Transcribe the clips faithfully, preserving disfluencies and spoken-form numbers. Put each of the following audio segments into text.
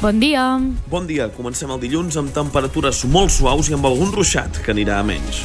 Bon dia. Bon dia. Comencem el dilluns amb temperatures molt suaus i amb algun ruixat, que anirà a menys.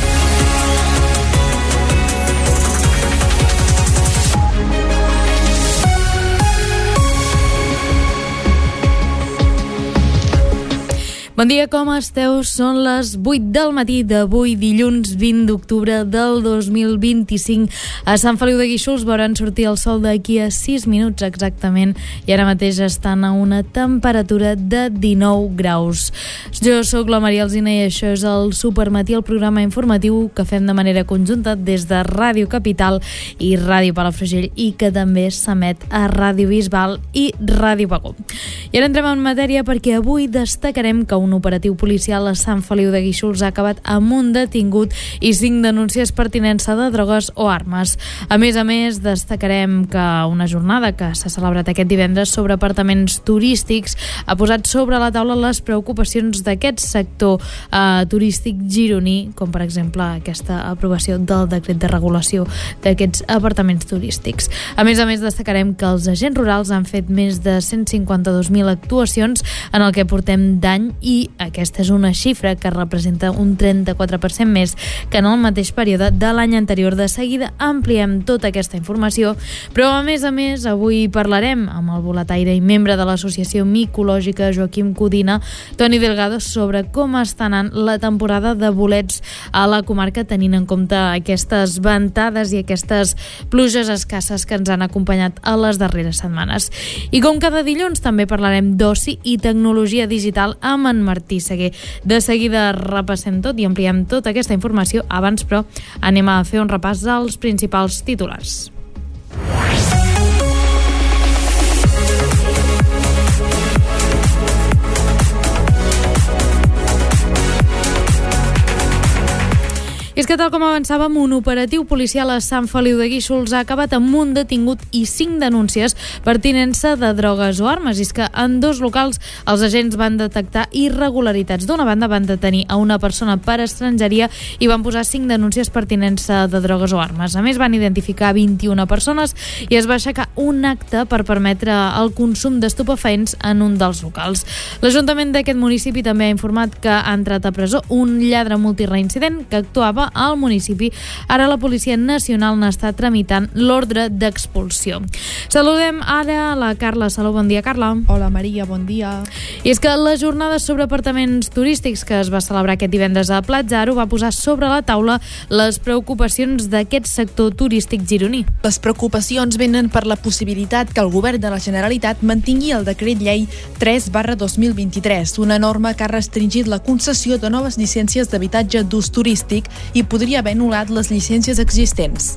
Bon dia, com esteu? Són les vuit del matí d'avui, dilluns vint d'octubre del dos mil vint-i-cinc. A Sant Feliu de Guíxols veuran sortir el sol d'aquí a sis minuts exactament i ara mateix estan a una temperatura de dinou graus. Jo sóc la Maria Alsina i això és el Supermatí, el programa informatiu que fem de manera conjunta des de Ràdio Capital i Ràdio Palafrugell i que també s'emet a Ràdio Bisbal i Ràdio Pagó. I ara entrem en matèria perquè avui destacarem que un operatiu policial a Sant Feliu de Guíxols ha acabat amb un detingut i cinc denúncies per tinença de drogues o armes. A més a més, destacarem que una jornada que s'ha celebrat aquest divendres sobre apartaments turístics ha posat sobre la taula les preocupacions d'aquest sector eh, turístic gironí, com per exemple aquesta aprovació del decret de regulació d'aquests apartaments turístics. A més a més, destacarem que els agents rurals han fet més de cent cinquanta-dos mil actuacions en el que portem d'any i aquesta és una xifra que representa un trenta-quatre per cent més que en el mateix període de l'any anterior. De seguida ampliem tota aquesta informació, però a més a més avui parlarem amb el boletaire i membre de l'associació micològica Joaquim Codina, Toni Delgado, sobre com està anant la temporada de bolets a la comarca, tenint en compte aquestes ventades i aquestes pluges escasses que ens han acompanyat a les darreres setmanes. I com cada dilluns també parlarem d'oci i tecnologia digital amb en Martí Seguer. De seguida repassem tot i ampliem tota aquesta informació. Abans, però, anem a fer un repàs als principals titulars. I és que, tal com avançàvem, un operatiu policial a Sant Feliu de Guíxols ha acabat amb un detingut i cinc denúncies per tinença de drogues o armes. I és que en dos locals els agents van detectar irregularitats. D'una banda, van detenir a una persona per estrangeria i van posar cinc denúncies per tinença de drogues o armes. A més, van identificar vint-i-una persones i es va aixecar un acte per permetre el consum d'estupefaents en un dels locals. L'Ajuntament d'aquest municipi també ha informat que ha entrat a presó un lladre multireincident que actuava al municipi. Ara la Policia Nacional n'està tramitant l'ordre d'expulsió. Saludem ara la Carla Saló. Bon dia, Carla. Hola, Maria, bon dia. I és que la jornada sobre apartaments turístics que es va celebrar aquest divendres a Platja Aro va posar sobre la taula les preocupacions d'aquest sector turístic gironí. Les preocupacions venen per la possibilitat que el govern de la Generalitat mantingui el decret llei tres barra dos mil vint-i-tres, una norma que ha restringit la concessió de noves llicències d'habitatge d'ús turístic i podria haver anul·lat les llicències existents.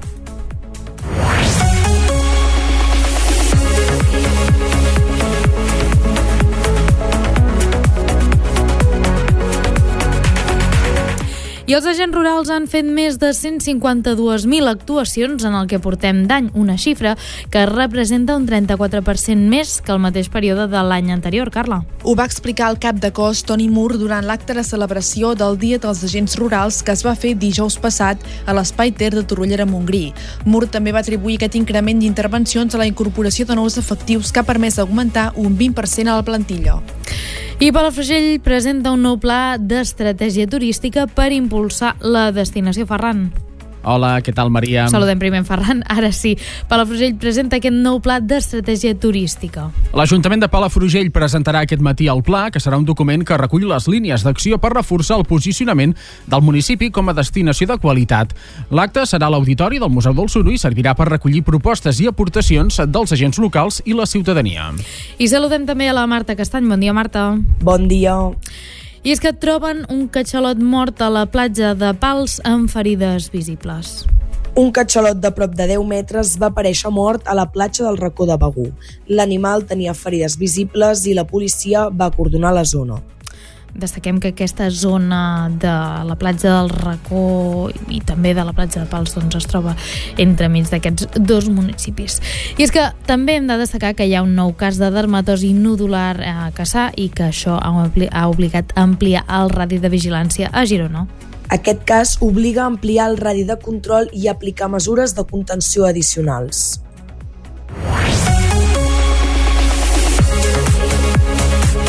I els agents rurals han fet més de cent cinquanta-dos mil actuacions en el que portem d'any, una xifra que representa un trenta-quatre per cent més que el mateix període de l'any anterior. Carla. Ho va explicar el cap de cos Toni Mur durant l'acte de celebració del Dia dels Agents Rurals que es va fer dijous passat a l'Espai Ter de Torroella de Montgrí. Mur també va atribuir aquest increment d'intervencions a la incorporació de nous efectius que ha permès augmentar un vint per cent a la plantilla. I Palafrugell presenta un nou pla d'estratègia turística per impulsar la destinació Ferran. Hola, què tal, Maria? Saludem primer en Ferran. Ara sí, Palafrugell presenta aquest nou pla d'estratègia turística. L'Ajuntament de Palafrugell presentarà aquest matí el pla, que serà un document que recull les línies d'acció per reforçar el posicionament del municipi com a destinació de qualitat. L'acte serà a l'Auditori del Museu del Suro i servirà per recollir propostes i aportacions dels agents locals i la ciutadania. I saludem també a la Marta Castany. Bon dia, Marta. Bon dia. I és que troben un catxalot mort a la platja de Pals amb ferides visibles. Un catxalot de prop de deu metres va aparèixer mort a la platja del Racó de Begur. L'animal tenia ferides visibles i la policia va acordonar la zona. Destaquem que aquesta zona de la platja del Racó i també de la platja de Pals doncs, es troba entremig d'aquests dos municipis. I és que també hem de destacar que hi ha un nou cas de dermatosi nodular a Cassà i que això ha obligat a ampliar el radi de vigilància a Girona. Aquest cas obliga a ampliar el radi de control i aplicar mesures de contenció addicionals.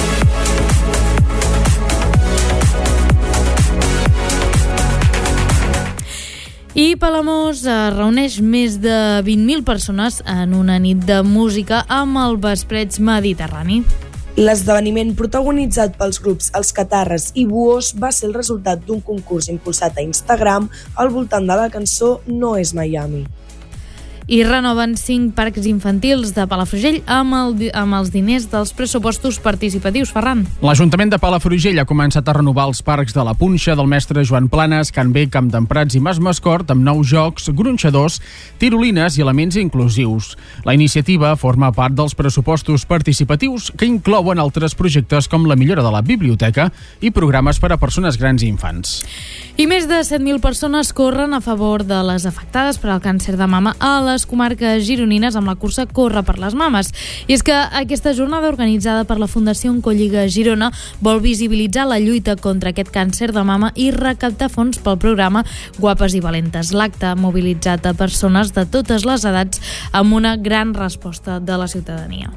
I Palamós es reuneix més de vint mil persones en una nit de música amb el Vespreig Mediterrani. L'esdeveniment protagonitzat pels grups Els Catarres i Buós va ser el resultat d'un concurs impulsat a Instagram al voltant de la cançó No és Miami. I renoven cinc parcs infantils de Palafrugell amb, el, amb els diners dels pressupostos participatius. Ferran. L'Ajuntament de Palafrugell ha començat a renovar els parcs de la Punxa, del Mestre Joan Planes, Can B, Camp d'Emprats i Mas Mascort amb nous jocs, gronxadors, tirolines i elements inclusius. La iniciativa forma part dels pressupostos participatius que inclouen altres projectes com la millora de la biblioteca i programes per a persones grans i infants. I més de set mil persones corren a favor de les afectades per al càncer de mama a les comarques gironines amb la cursa Corre per les Mames. I és que aquesta jornada organitzada per la Fundació Oncolliga Girona vol visibilitzar la lluita contra aquest càncer de mama i recaptar fons pel programa Guapes i Valentes. L'acte ha mobilitzat a persones de totes les edats amb una gran resposta de la ciutadania.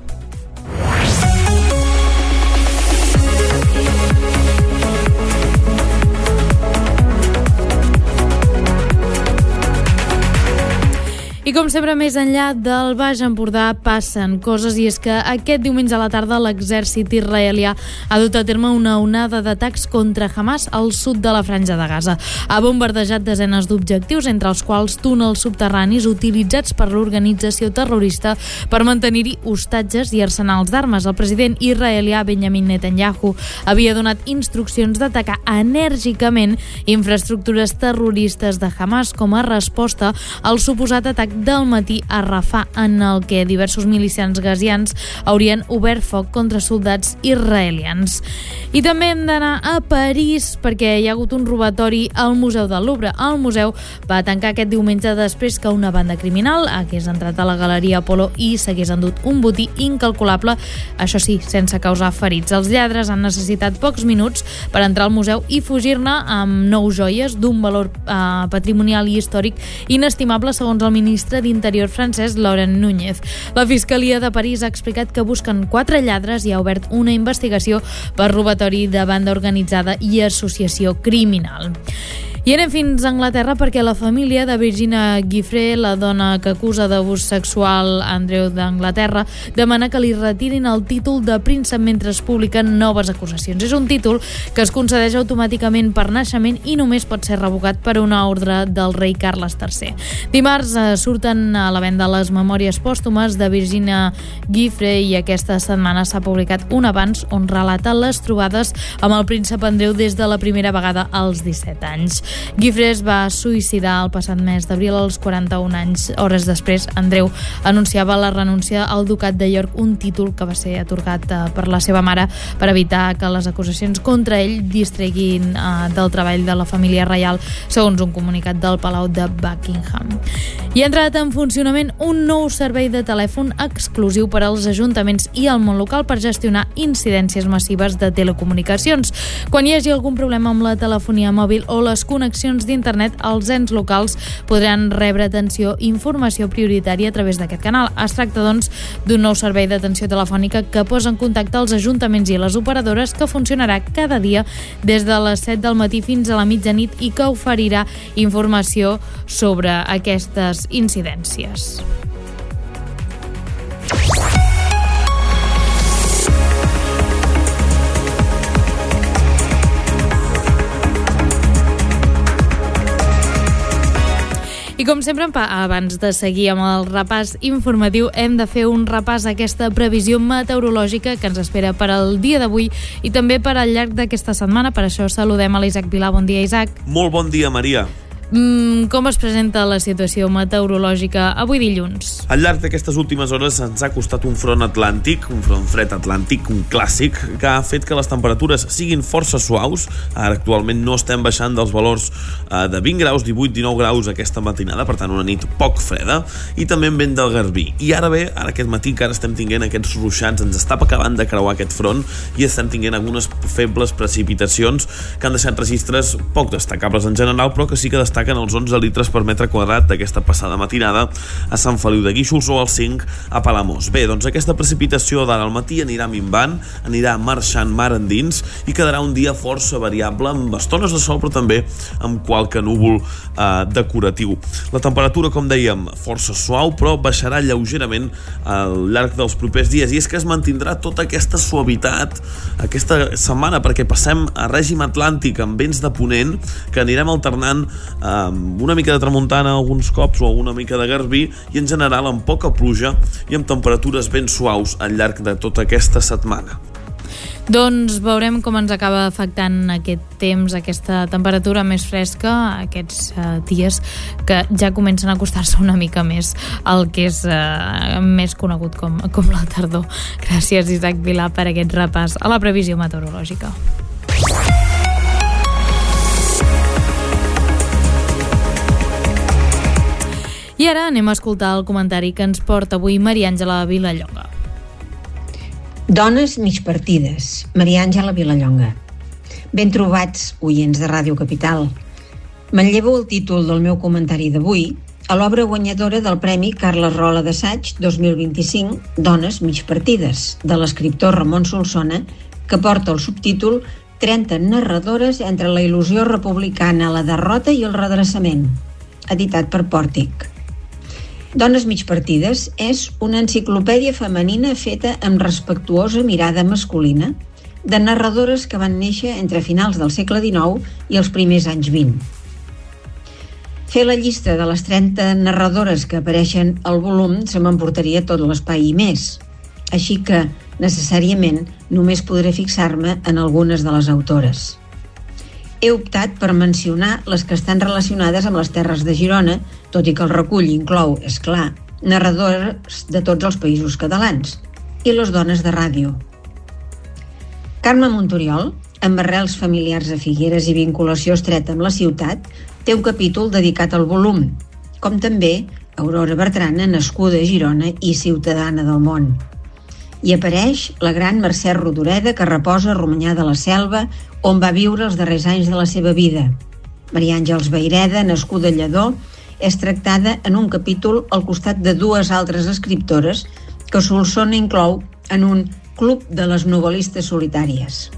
I com sempre, més enllà del Baix Empordà passen coses, i és que aquest diumenge a la tarda l'exèrcit israelià ha dut a terme una onada d'atacs contra Hamas al sud de la Franja de Gaza. Ha bombardejat desenes d'objectius, entre els quals túnels subterranis utilitzats per l'organització terrorista per mantenir-hi hostatges i arsenals d'armes. El president israelià Benjamin Netanyahu havia donat instruccions d'atacar enèrgicament infraestructures terroristes de Hamas com a resposta al suposat atac del matí a Rafah, en el que diversos milicians gazians haurien obert foc contra soldats israelians. I també hem d'anar a París perquè hi ha hagut un robatori al Museu del Louvre. El museu va tancar aquest diumenge després que una banda criminal hagués entrat a la Galeria Apolo i s'hagués endut un botí incalculable, això sí, sense causar ferits. Els lladres han necessitat pocs minuts per entrar al museu i fugir-ne amb nou joies d'un valor eh, patrimonial i històric inestimable, segons el ministre d'Interior francès Laurent Núñez. La Fiscalia de París ha explicat que busquen quatre lladres i ha obert una investigació per robatori de banda organitzada i associació criminal. I anem fins a Anglaterra perquè la família de Virginia Giuffre, la dona que acusa d'abús sexual Andrew d'Anglaterra, demana que li retirin el títol de príncep mentre es publiquen noves acusacions. És un títol que es concedeix automàticament per naixement i només pot ser revocat per una ordre del rei Carles tercer. Dimarts eh, surten a la venda les memòries pòstumes de Virginia Giuffre i aquesta setmana s'ha publicat un avanç on relata les trobades amb el príncep Andreu des de la primera vegada als disset anys. Giuffre es va suïcidar el passat mes d'abril als quaranta-un anys. Hores després, Andreu anunciava la renúncia al ducat de York, un títol que va ser atorgat eh, per la seva mare per evitar que les acusacions contra ell distreguin eh, del treball de la família reial, segons un comunicat del Palau de Buckingham. I ha entrat en funcionament un nou servei de telèfon exclusiu per als ajuntaments i al món local per gestionar incidències massives de telecomunicacions. Quan hi hagi algun problema amb la telefonia mòbil o les connexions d'internet, els ens locals podran rebre atenció i informació prioritària a través d'aquest canal. Es tracta, doncs, d'un nou servei d'atenció telefònica que posa en contacte els ajuntaments i les operadores, que funcionarà cada dia des de les set del matí fins a la mitjanit i que oferirà informació sobre aquestes incidències. I com sempre, abans de seguir amb el repàs informatiu, hem de fer un repàs a aquesta previsió meteorològica que ens espera per al dia d'avui i també per al llarg d'aquesta setmana. Per això saludem a l'Isaac Vilà. Bon dia, Isaac. Molt bon dia, Maria. Mm, com es presenta la situació meteorològica avui dilluns? Al llarg d'aquestes últimes hores ens ha costat un front atlàntic, un front fred atlàntic, un clàssic, que ha fet que les temperatures siguin força suaus. Ara actualment no estem baixant dels valors eh, de vint graus, divuit, dinou graus aquesta matinada, per tant una nit poc freda, i també amb vent del Garbí. I ara bé, ara aquest matí encara estem tinguent aquests ruixats, ens està acabant de creuar aquest front i estem tinguent algunes febles precipitacions que han deixat registres poc destacables en general, però que sí que destaquen destaquen els onze litres per metre quadrat d'aquesta passada matinada a Sant Feliu de Guíxols o els cinc a Palamós. Bé, doncs aquesta precipitació d'ara al matí anirà minvant, anirà marxant mar endins i quedarà un dia força variable, amb estones de sol però també amb qualque núvol eh, decoratiu. La temperatura, com dèiem, força suau, però baixarà lleugerament al llarg dels propers dies, i és que es mantindrà tota aquesta suavitat aquesta setmana, perquè passem a règim atlàntic amb vents de ponent que anirem alternant amb una mica de tramuntana alguns cops o una mica de garbí, i en general amb poca pluja i amb temperatures ben suaus al llarg de tota aquesta setmana. Doncs veurem com ens acaba afectant aquest temps, aquesta temperatura més fresca, aquests uh, dies que ja comencen a acostar-se una mica més al que és uh, més conegut com, com la tardor. Gràcies, Isaac Vilà, per aquest repàs a la previsió meteorològica. I ara anem a escoltar el comentari que ens porta avui Maria Àngela Vilallonga. Dones migpartides, Maria Àngela Vilallonga. Ben trobats, oients de Ràdio Capital. Manllevo el títol del meu comentari d'avui a l'obra guanyadora del Premi Carles Rola d'Assaig dos mil vint-i-cinc, Dones migpartides, de l'escriptor Ramon Solsona, que porta el subtítol trenta narradores entre la il·lusió republicana, la derrota i el redreçament, editat per Pòrtic. Dones migpartides és una enciclopèdia femenina feta amb respectuosa mirada masculina de narradores que van néixer entre finals del segle dinou i els primers anys vint. Fer la llista de les trenta narradores que apareixen al volum se m'emportaria tot l'espai i més, així que necessàriament només podré fixar-me en algunes de les autores. He optat per mencionar les que estan relacionades amb les terres de Girona, tot i que el recull inclou, és clar, narradores de tots els països catalans i les dones de ràdio. Carme Montoriol, amb arrels familiars a Figueres i vinculació estreta amb la ciutat, té un capítol dedicat al volum, com també Aurora Bertrana, nascuda a Girona i ciutadana del món. Hi apareix la gran Mercè Rodoreda, que reposa a Romanyà de la Selva, on va viure els darrers anys de la seva vida. Maria Àngels Vayreda, nascuda a Lledó, és tractada en un capítol al costat de dues altres escriptores que Solsona inclou en un club de les novel·listes solitàries.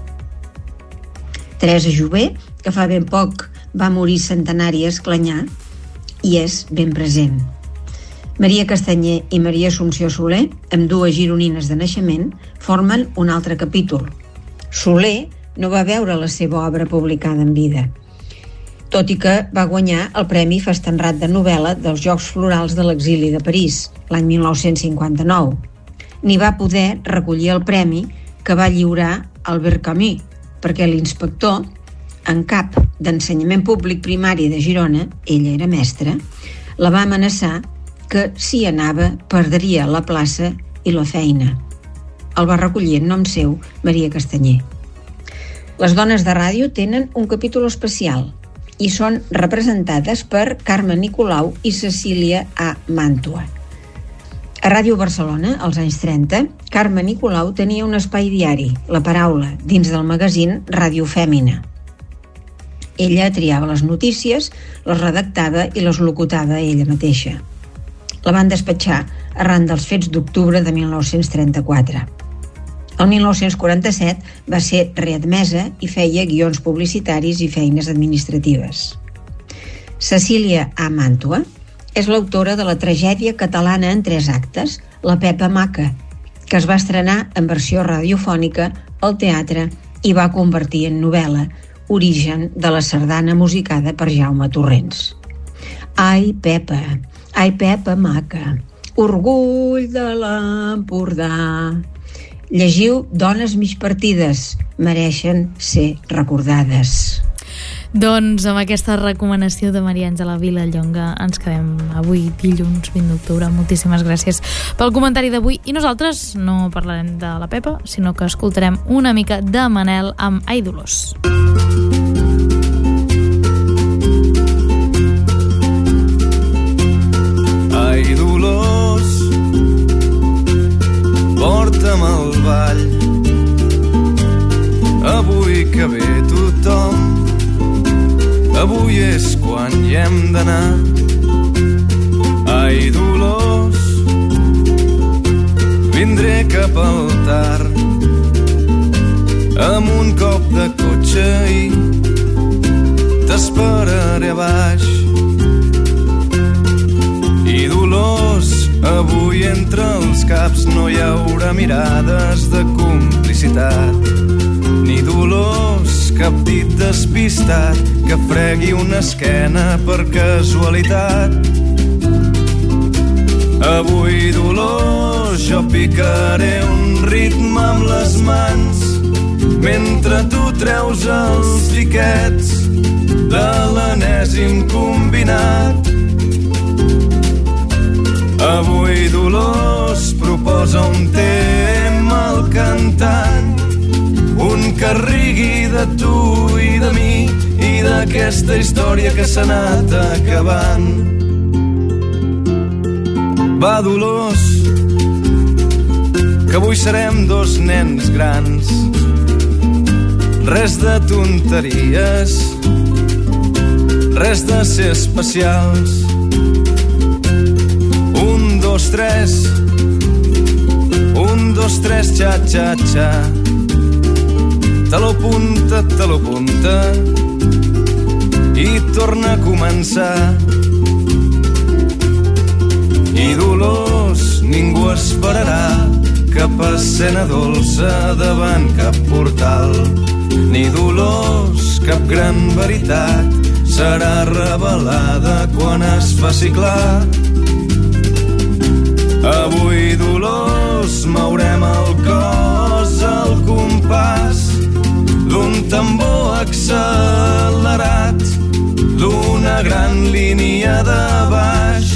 Teresa Jové, que fa ben poc va morir centenària a Esclanyà, i és ben present. Maria Castanyer i Maria Assumpció Soler, amb dues gironines de naixement, formen un altre capítol. Soler no va veure la seva obra publicada en vida, tot i que va guanyar el Premi Fastenrat de novel·la dels Jocs Florals de l'Exili de París, l'any mil nou-cents cinquanta-nou. Ni va poder recollir el premi que va lliurar Albert Camus, perquè l'inspector en cap d'ensenyament públic primari de Girona, ella era mestra, la va amenaçar que si anava perdria la plaça i la feina. El va recollir en nom seu Maria Castanyer. Les dones de ràdio tenen un capítol especial i són representades per Carme Nicolau i Cecília A. Màntua. A Ràdio Barcelona, als anys trenta, Carme Nicolau tenia un espai diari, La Paraula, dins del magazín Ràdio Fèmina. Ella triava les notícies, les redactava i les locutava ella mateixa. La van despatxar arran dels fets d'octubre de mil nou-cents trenta-quatre. El mil nou-cents quaranta-set va ser readmesa i feia guions publicitaris i feines administratives. Cecília A. Màntua és l'autora de la tragèdia catalana en tres actes, La Pepa Maca, que es va estrenar en versió radiofònica al teatre i va convertir en novel·la, origen de la sardana musicada per Jaume Torrents. Ai, Pepa, ai, Pepa Maca, orgull de l'Empordà. Llegiu Dones migpartides, mereixen ser recordades. Doncs amb aquesta recomanació de Maria Àngela Vilallonga ens quedem avui dilluns vint d'octubre. Moltíssimes gràcies pel comentari d'avui, i nosaltres no parlarem de la Pepa, sinó que escoltarem una mica de Manel amb Ai Dolors. Ai Dolors, porta'm al ball, avui que ve tothom avui és quan hi hem d'anar. Ai, Dolors, vindré cap al tard amb un cop de cotxe i t'esperaré a baix. I Dolors, avui entre els caps no hi haurà mirades de complicitat, ni Dolors, cap dit despistat que fregui una esquena per casualitat. Avui, Dolors, jo picaré un ritme amb les mans mentre tu treus els tiquets de l'enèsim combinat. Avui, Dolors, proposa un tema al cantant, un que rigui de tu i de mi i d'aquesta història que s'ha anat acabant. Va, Dolors, que avui serem dos nens grans, res de tonteries, res de ser especials. Un, dos, tres, un, dos, tres, xa, xa, xa. Te lo punta, te lo punta i torna a començar. I Dolors, ningú esperarà cap escena dolça davant cap portal, ni Dolors, cap gran veritat serà revelada quan es faci clar. Avui, Dolors, mourem el cos al compàs d'un tambor accelerat, d'una gran línia de baix.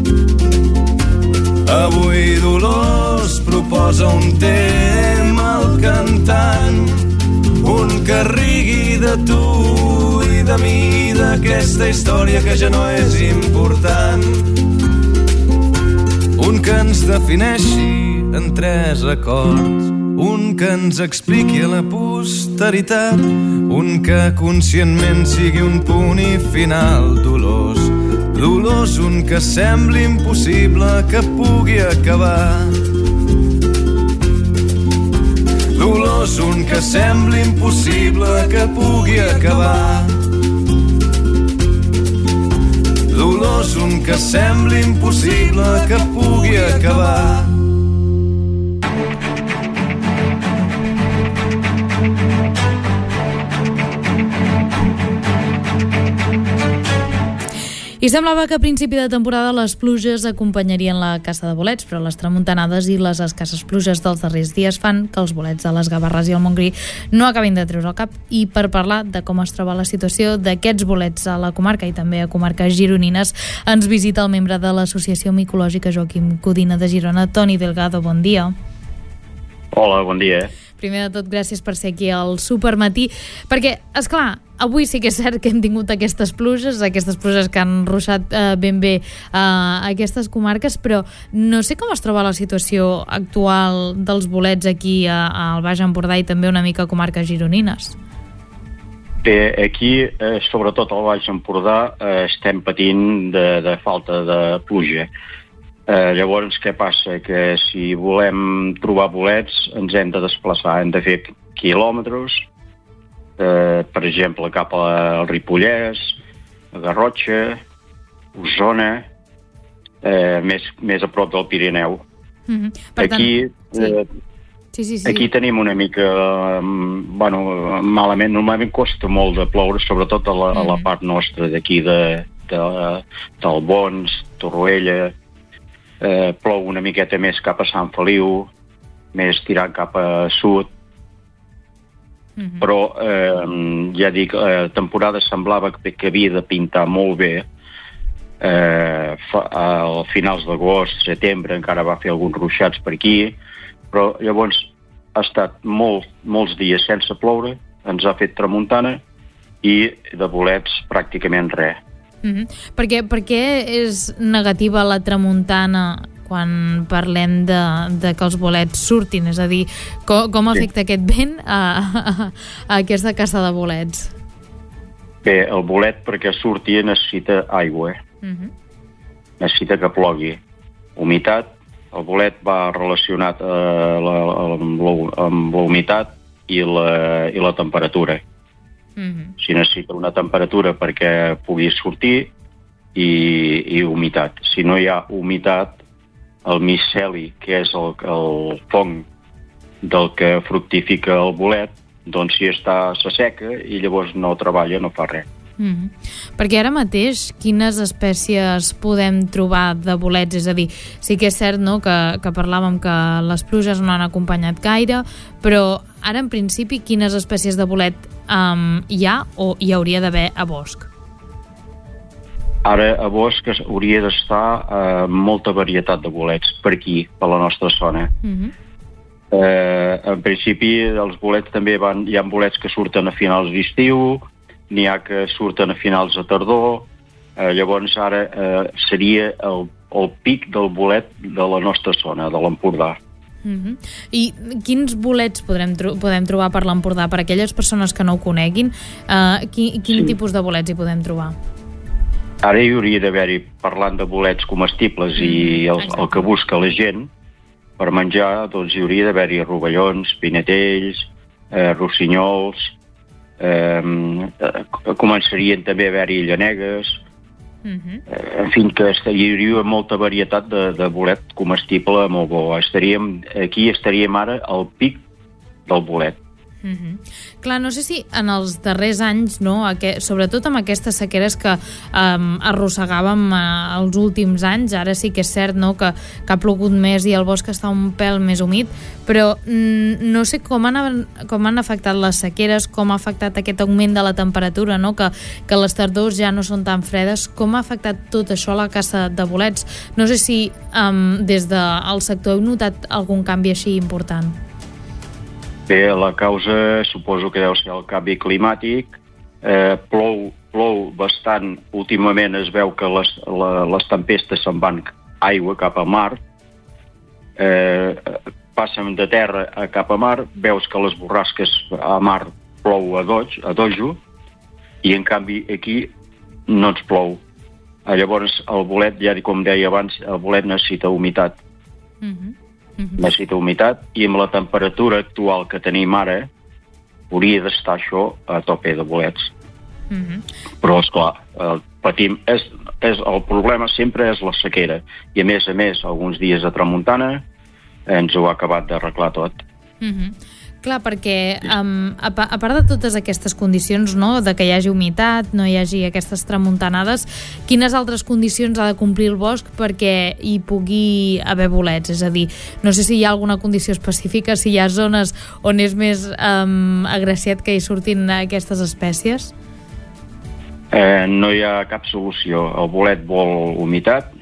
Avui, Dolors, proposa un tema al cantant, un que rigui de tu i de mi, d'aquesta història que ja no és important. Un que ens defineixi en tres acords, un que ens expliqui a la posteritat, un que conscientment sigui un punt i final. Dolors, Dolors, un que sembli impossible que pugui acabar. Dolors, un que sembli impossible que pugui acabar. Dolors, un que sembli impossible que pugui acabar. I semblava que a principi de temporada les pluges acompanyarien la caça de bolets, però les tramuntanades i les escasses pluges dels darrers dies fan que els bolets de les Gavarres i el Montgrí no acabin de treure el cap. I per parlar de com es troba la situació d'aquests bolets a la comarca i també a comarques gironines, ens visita el membre de l'Associació Micològica Joaquim Codina de Girona, Toni Delgado. Bon dia. Hola, bon dia. Primer de tot, gràcies per ser aquí al Supermatí, perquè, esclar, avui sí que és cert que hem tingut aquestes pluges, aquestes pluges que han ruixat eh, ben bé eh, aquestes comarques, però no sé com es troba la situació actual dels bolets aquí a, al Baix Empordà i també una mica a comarques gironines. Bé, aquí, eh, sobretot al Baix Empordà, eh, estem patint de, de falta de pluja. Eh, llavors, què passa? Que si volem trobar bolets ens hem de desplaçar, hem de fer quilòmetres, eh, per exemple, cap al Ripollès, a Garrotxa, Osona, eh, més, més a prop del Pirineu. Mm-hmm. Per tant, aquí, sí. eh, sí, sí, sí. aquí tenim una mica, eh, bueno, malament, normalment costa molt de ploure, sobretot a la, mm. a la part nostra d'aquí de, de, del Bons, Torroella. Eh, plou una miqueta més cap a Sant Feliu, més tirant cap a sud. Mm-hmm. Però, eh, ja dic, eh, temporada semblava que, que havia de pintar molt bé. Eh, fa, a finals d'agost, setembre, encara va fer alguns ruixats per aquí, però llavors ha estat molt, molts dies sense ploure, ens ha fet tramuntana i de bolets pràcticament res. Mm-hmm. Per què, per què és negativa la tramuntana quan parlem de, de que els bolets surtin? És a dir, com, com afecta sí. aquest vent a, a, a aquesta caça de bolets? Bé, el bolet perquè surti necessita aigua. Uh-huh. Necessita que plogui. Humitat, el bolet va relacionat eh, la, amb, la, amb la humitat i la, i la temperatura. Uh-huh. Si necessita una temperatura perquè pugui sortir i, i humitat. Si no hi ha humitat, el miceli, que és el, el fong del que fructifica el bolet, doncs si està s'asseca i llavors no treballa, no fa res. Mm-hmm. Perquè ara mateix quines espècies podem trobar de bolets? És a dir, sí que és cert, no?, que, que parlàvem que les pluges no han acompanyat gaire, però ara en principi quines espècies de bolet um, hi ha o hi hauria d'haver a bosc? Ara a bosc hauria d'estar eh, molta varietat de bolets per aquí, per la nostra zona. Mm-hmm. Eh, en principi els bolets també van, hi ha bolets que surten a finals d'estiu, n'hi ha que surten a finals de tardor, eh, llavors ara eh, seria el, el pic del bolet de la nostra zona, de l'Empordà. Mm-hmm. I quins bolets podrem tro- podem trobar per l'Empordà? Per aquelles persones que no ho coneguin, eh, qui, quin sí. tipus de bolets hi podem trobar? Ara hi hauria d'haver-hi, parlant de bolets comestibles mm, i el, el que busca la gent, per menjar, doncs hi hauria d'haver-hi rovellons, pinetells, eh, rossinyols, eh, començarien també a haver-hi llanegues, uh-huh. eh, en fi, que hi hauria molta varietat de, de bolet comestible molt bo. Estaríem, aquí estaríem ara al pic del bolet. Uh-huh. Clar, no sé si en els darrers anys, no, aquest, sobretot amb aquestes sequeres que um, arrossegàvem uh, els últims anys, ara sí que és cert, no, que, que ha plogut més i el bosc està un pèl més humit, però mm, no sé com han, com han afectat les sequeres, com ha afectat aquest augment de la temperatura, no, que, que les tardors ja no són tan fredes, com ha afectat tot això a la caça de bolets. No sé si um, des del sector heu notat algun canvi així important. Bé, la causa suposo que deu ser el canvi climàtic. Eh, plou, plou bastant. Últimament es veu que les, la, les tempestes se'n van aigua cap a mar. Eh, passen de terra a cap a mar. Veus que les borrasques a mar plou a, doj, a dojo i en canvi aquí no ens plou. Eh, llavors el bolet, ja com deia abans, el bolet necessita humitat. Mhm. Mm-hmm. Necessita humitat i amb la temperatura actual que tenim ara hauria d'estar això a tope de bolets. Mm-hmm. Però, esclar, el, patim, és, és, el problema sempre és la sequera i a més a més alguns dies de tramuntana ens ho ha acabat d'arreglar tot. Mm-hmm. Clar, perquè um, a, a part de totes aquestes condicions, no, de que hi hagi humitat, no hi hagi aquestes tramuntanades, quines altres condicions ha de complir el bosc perquè hi pugui haver bolets? És a dir, no sé si hi ha alguna condició específica, si hi ha zones on és més um, agraciat que hi surtin aquestes espècies? Eh, no hi ha cap solució. El bolet vol humitat,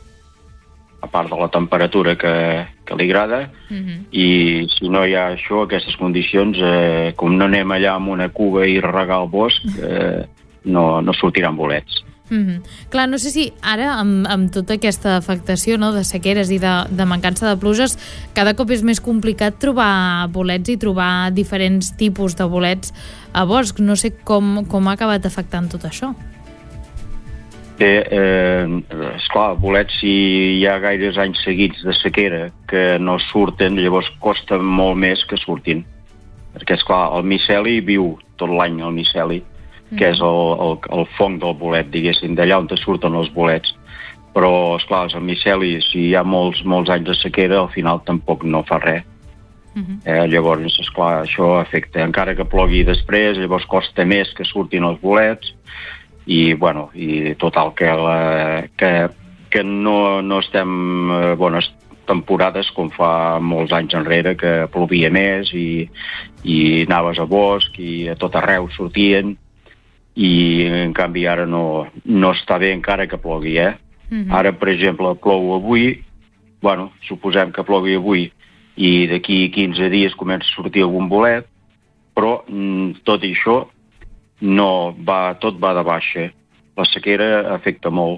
a part de la temperatura que, que li agrada, uh-huh. i si no hi ha això, aquestes condicions, eh, com no anem allà amb una cuba i regar el bosc, eh, no, no sortiran bolets. Uh-huh. Clar, no sé si ara, amb, amb tota aquesta afectació, no, de sequeres i de, de mancança de pluges, cada cop és més complicat trobar bolets i trobar diferents tipus de bolets a bosc. No sé com, com ha acabat afectant tot això. Bé, eh, esclar, bolets, si hi ha gaires anys seguits de sequera que no surten, llavors costa molt més que surtin. Perquè, esclar, el miceli viu tot l'any, el miceli, mm. que és el, el, el fong del bolet, diguéssim, d'allà on surten els bolets. Però, esclar, el miceli, si hi ha molts, molts anys de sequera, al final tampoc no fa res. Mm-hmm. Eh, llavors, esclar, això afecta. Encara que plogui després, llavors costa més que surtin els bolets. I, bueno, i total, que, la, que, que no, no estem eh, bones temporades com fa molts anys enrere, que plovia més i, i anaves a bosc i a tot arreu sortien i en canvi ara no, no està bé encara que plogui, eh? Mm-hmm. Ara, per exemple, plou avui, bueno, suposem que plogui avui i d'aquí quinze dies comença a sortir algun bolet, però tot i això no va, tot va de baixa. La sequera afecta molt.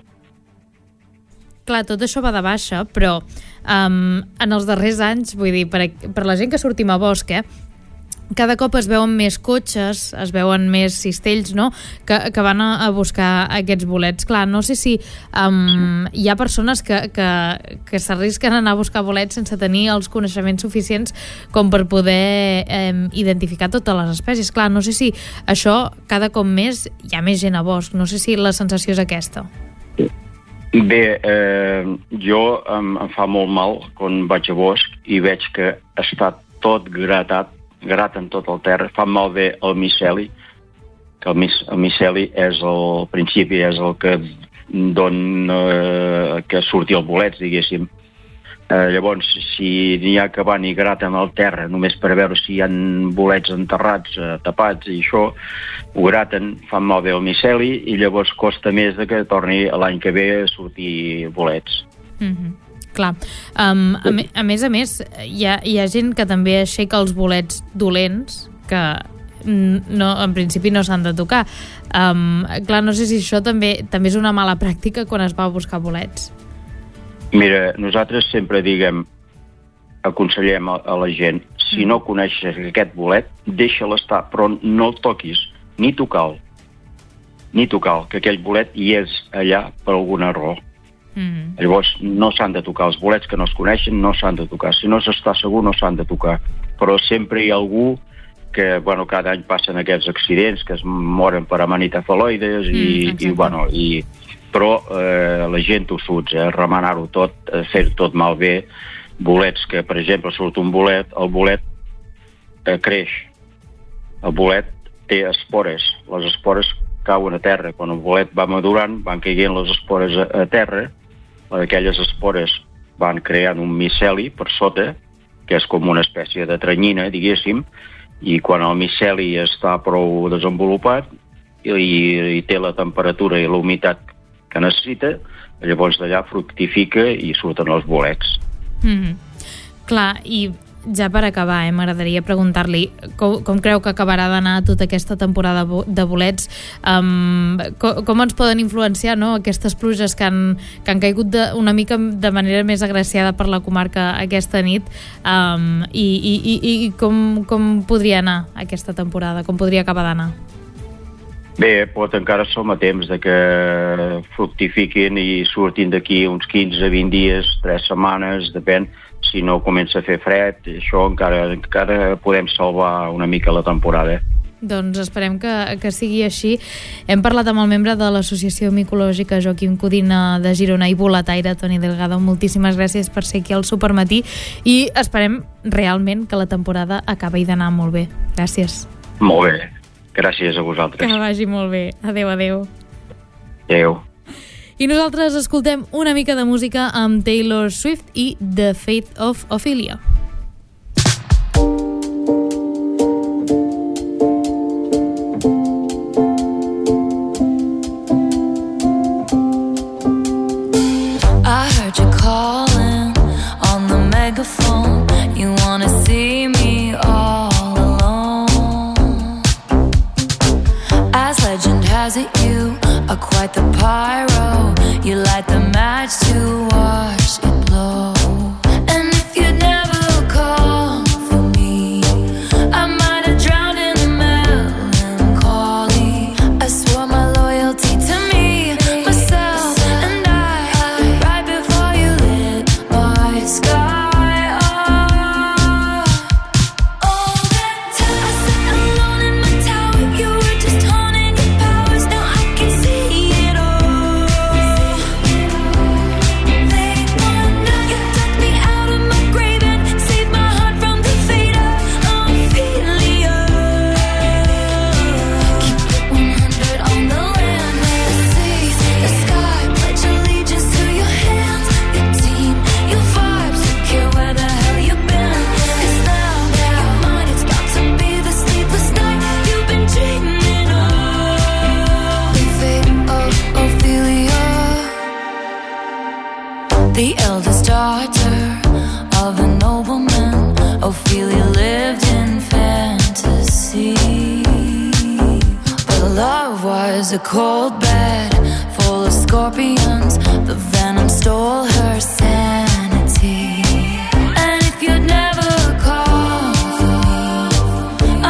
Clar, tot això va de baixa, però um, en els darrers anys, vull dir, per, per la gent que sortim a bosc, eh, cada cop es veuen més cotxes, es veuen més cistells, no?, que, que van a, a buscar aquests bolets. Clar, no sé si um, hi ha persones que, que, que s'arrisquen a anar a buscar bolets sense tenir els coneixements suficients com per poder um, identificar totes les espècies. Clar, no sé si això, cada cop més, hi ha més gent a bosc. No sé si la sensació és aquesta. Bé, eh, jo em, em fa molt mal quan vaig a bosc i veig que està tot gratat, graten tot el terra, fan malbé el miceli, que el, mis, el miceli és el principi, és el que dona eh, que surti els bolets, diguéssim. Eh, llavors, si n'hi ha que van i graten el terra només per veure si hi ha bolets enterrats, eh, tapats i això, ho graten, fan malbé el miceli i llavors costa més de que torni l'any que ve a sortir bolets. Mm-hmm. Clar, um, a, me, a més a més hi ha, hi ha gent que també aixeca els bolets dolents que no, en principi no s'han de tocar. Um, clar, no sé si això també també és una mala pràctica quan es va a buscar bolets. Mira, nosaltres sempre diguem, aconsellem a, a la gent, si no coneixes aquest bolet, deixa-lo estar, però no el toquis, ni tocar-lo, ni tocar-lo, que aquell bolet hi és allà per alguna raó. Mm. Llavors no s'han de tocar els bolets que no es coneixen, no s'han de tocar, si no s'està segur no s'han de tocar, però sempre hi ha algú que, bueno, cada any passen aquests accidents que es moren per amanita faloides i, mm, i bueno, i, però eh, la gent ho suts, eh, remenar-ho tot, eh, fer tot malbé, bolets que, per exemple, surt un bolet, el bolet eh, creix, el bolet té espores, les espores cauen a terra, quan el bolet va madurant van caient les espores a, a terra, aquelles espores van creant un miceli per sota, que és com una espècie de tranyina, diguéssim, i quan el miceli està prou desenvolupat i, i té la temperatura i la humitat que necessita, llavors d'allà fructifica i surten els bolets. Mm-hmm. Clar, i ja per acabar, eh, m'agradaria preguntar-li com, com creu que acabarà d'anar tota aquesta temporada de bolets, um, com, com ens poden influenciar, no?, aquestes pluges que han, que han caigut de, una mica de manera més agraciada per la comarca aquesta nit, um, i, i, i, i com, com podria anar aquesta temporada, com podria acabar d'anar? Bé, pot encara som a temps de que fructifiquin i surtin d'aquí uns quinze a vint dies, tres setmanes, depèn. Si no comença a fer fred, això encara, encara podem salvar una mica la temporada. Doncs esperem que, que sigui així. Hem parlat amb el membre de l'Associació Micològica Joaquim Codina de Girona i boletaire Toni Delgado. Moltíssimes gràcies per ser aquí al Supermatí i esperem realment que la temporada acabi d'anar molt bé. Gràcies. Molt bé. Gràcies a vosaltres. Que vagi molt bé. Adéu, adéu. Adéu. I nosaltres escoltem una mica de música amb Taylor Swift i The Fate of Ophelia. I heard you calling on the megaphone. You wanna see me all alone. As legend has it, you are quite the pyro. You light the match to watch it blow. And if you'd never call for me, I might have drowned in the melancholy. I swore my loyalty to me, myself, and I, right before you lit my sky up. All that time I sat alone in my tower, you were just honing your powers. Now I can see it all. The eldest daughter of a nobleman, Ophelia lived in fantasy. But love was a cold bed full of scorpions. The venom stole her sanity. And if you'd never call for me,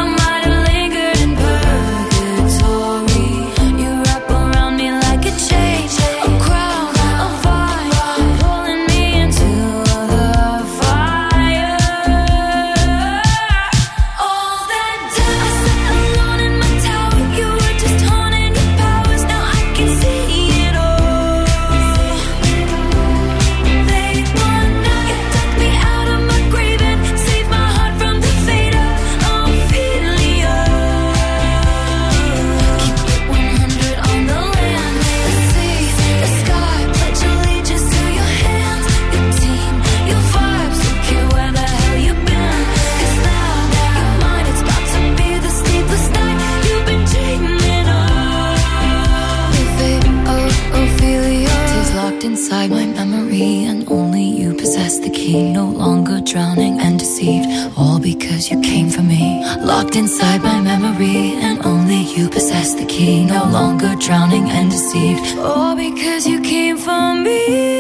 you came for me. Locked inside my memory, and only you possess the key. No longer drowning and deceived, all because you came for me.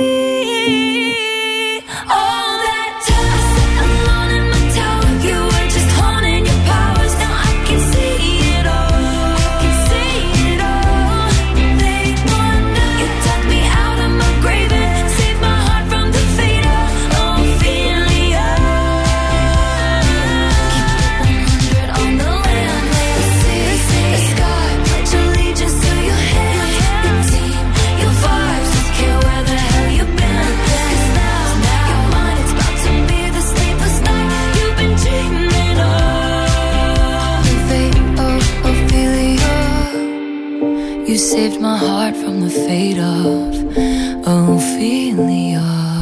All that time I sat alone in my tower, you were just honing your powers. Now I can see it all, I can see it all. They wonder you dug me out of my grave and saved my heart from the fate of Ophelia. Keep it one hundred on the land, the sea, the sky. Pledge allegiance to your hands, your team, your vibes. Don't care where the hell you've been. 'Cause now, now you're mine. It's about to be the sleepless night you've been dreaming of. The fate of Ophelia. You saved my heart from the fate of Ophelia.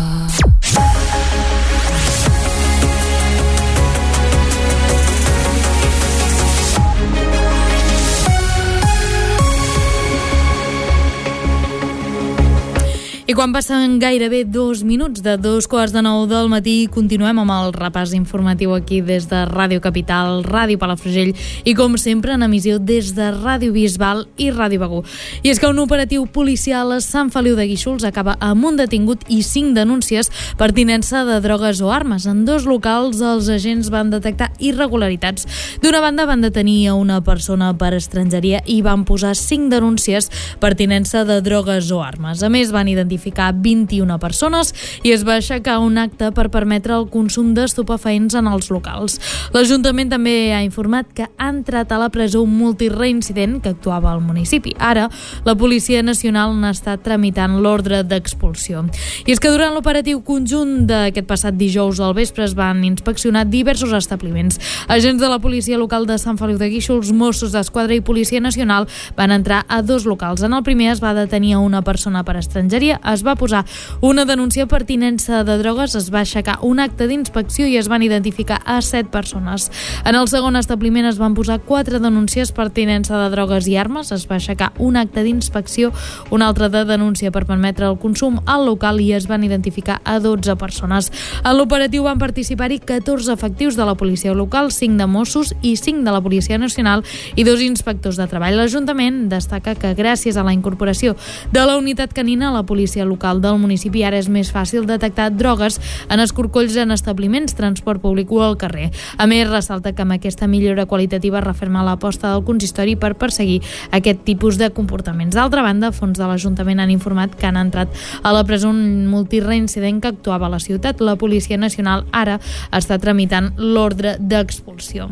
I quan passen gairebé dos minuts de dos quarts de nou del matí, continuem amb el repàs informatiu aquí des de Ràdio Capital, Ràdio Palafrugell i, com sempre, en emissió des de Ràdio Bisbal i Ràdio Begur. I és que un operatiu policial a Sant Feliu de Guíxols acaba amb un detingut i cinc denúncies per tinença de drogues o armes. En dos locals els agents van detectar irregularitats. D'una banda, van detenir a una persona per estrangeria i van posar cinc denúncies per tinença de drogues o armes. A més, van identificar vint-i-una persones i es va aixecar un acte per permetre el consum d'estupefaents en els locals. L'Ajuntament també ha informat que ha entrat a la presó un multireincident que actuava al municipi. Ara, la Policia Nacional n'ha estat tramitant l'ordre d'expulsió. I és que durant l'operatiu conjunt d'aquest passat dijous al vespre es van inspeccionar diversos establiments. Agents de la Policia Local de Sant Feliu de Guíxols, Mossos d'Esquadra i Policia Nacional van entrar a dos locals. En el primer es va detenir a una persona per estrangeria, es va posar una denúncia per tinença de drogues, es va aixecar un acte d'inspecció i es van identificar a set persones. En el segon establiment es van posar quatre denúncies per tinença de drogues i armes, es va aixecar un acte d'inspecció, un altre de denúncia per permetre el consum al local i es van identificar a dotze persones. En l'operatiu van participar-hi catorze efectius de la policia local, cinc de Mossos i cinc de la Policia Nacional i dos inspectors de treball. L'Ajuntament destaca que gràcies a la incorporació de la unitat canina, la policia local del municipi ara és més fàcil detectar drogues en escorcolls en establiments, transport públic o al carrer. A més, ressalta que amb aquesta millora qualitativa referma l'aposta del consistori per perseguir aquest tipus de comportaments. D'altra banda, fons de l'Ajuntament han informat que han entrat a la presó un multireincident que actuava a la ciutat. La Policia Nacional ara està tramitant l'ordre d'expulsió.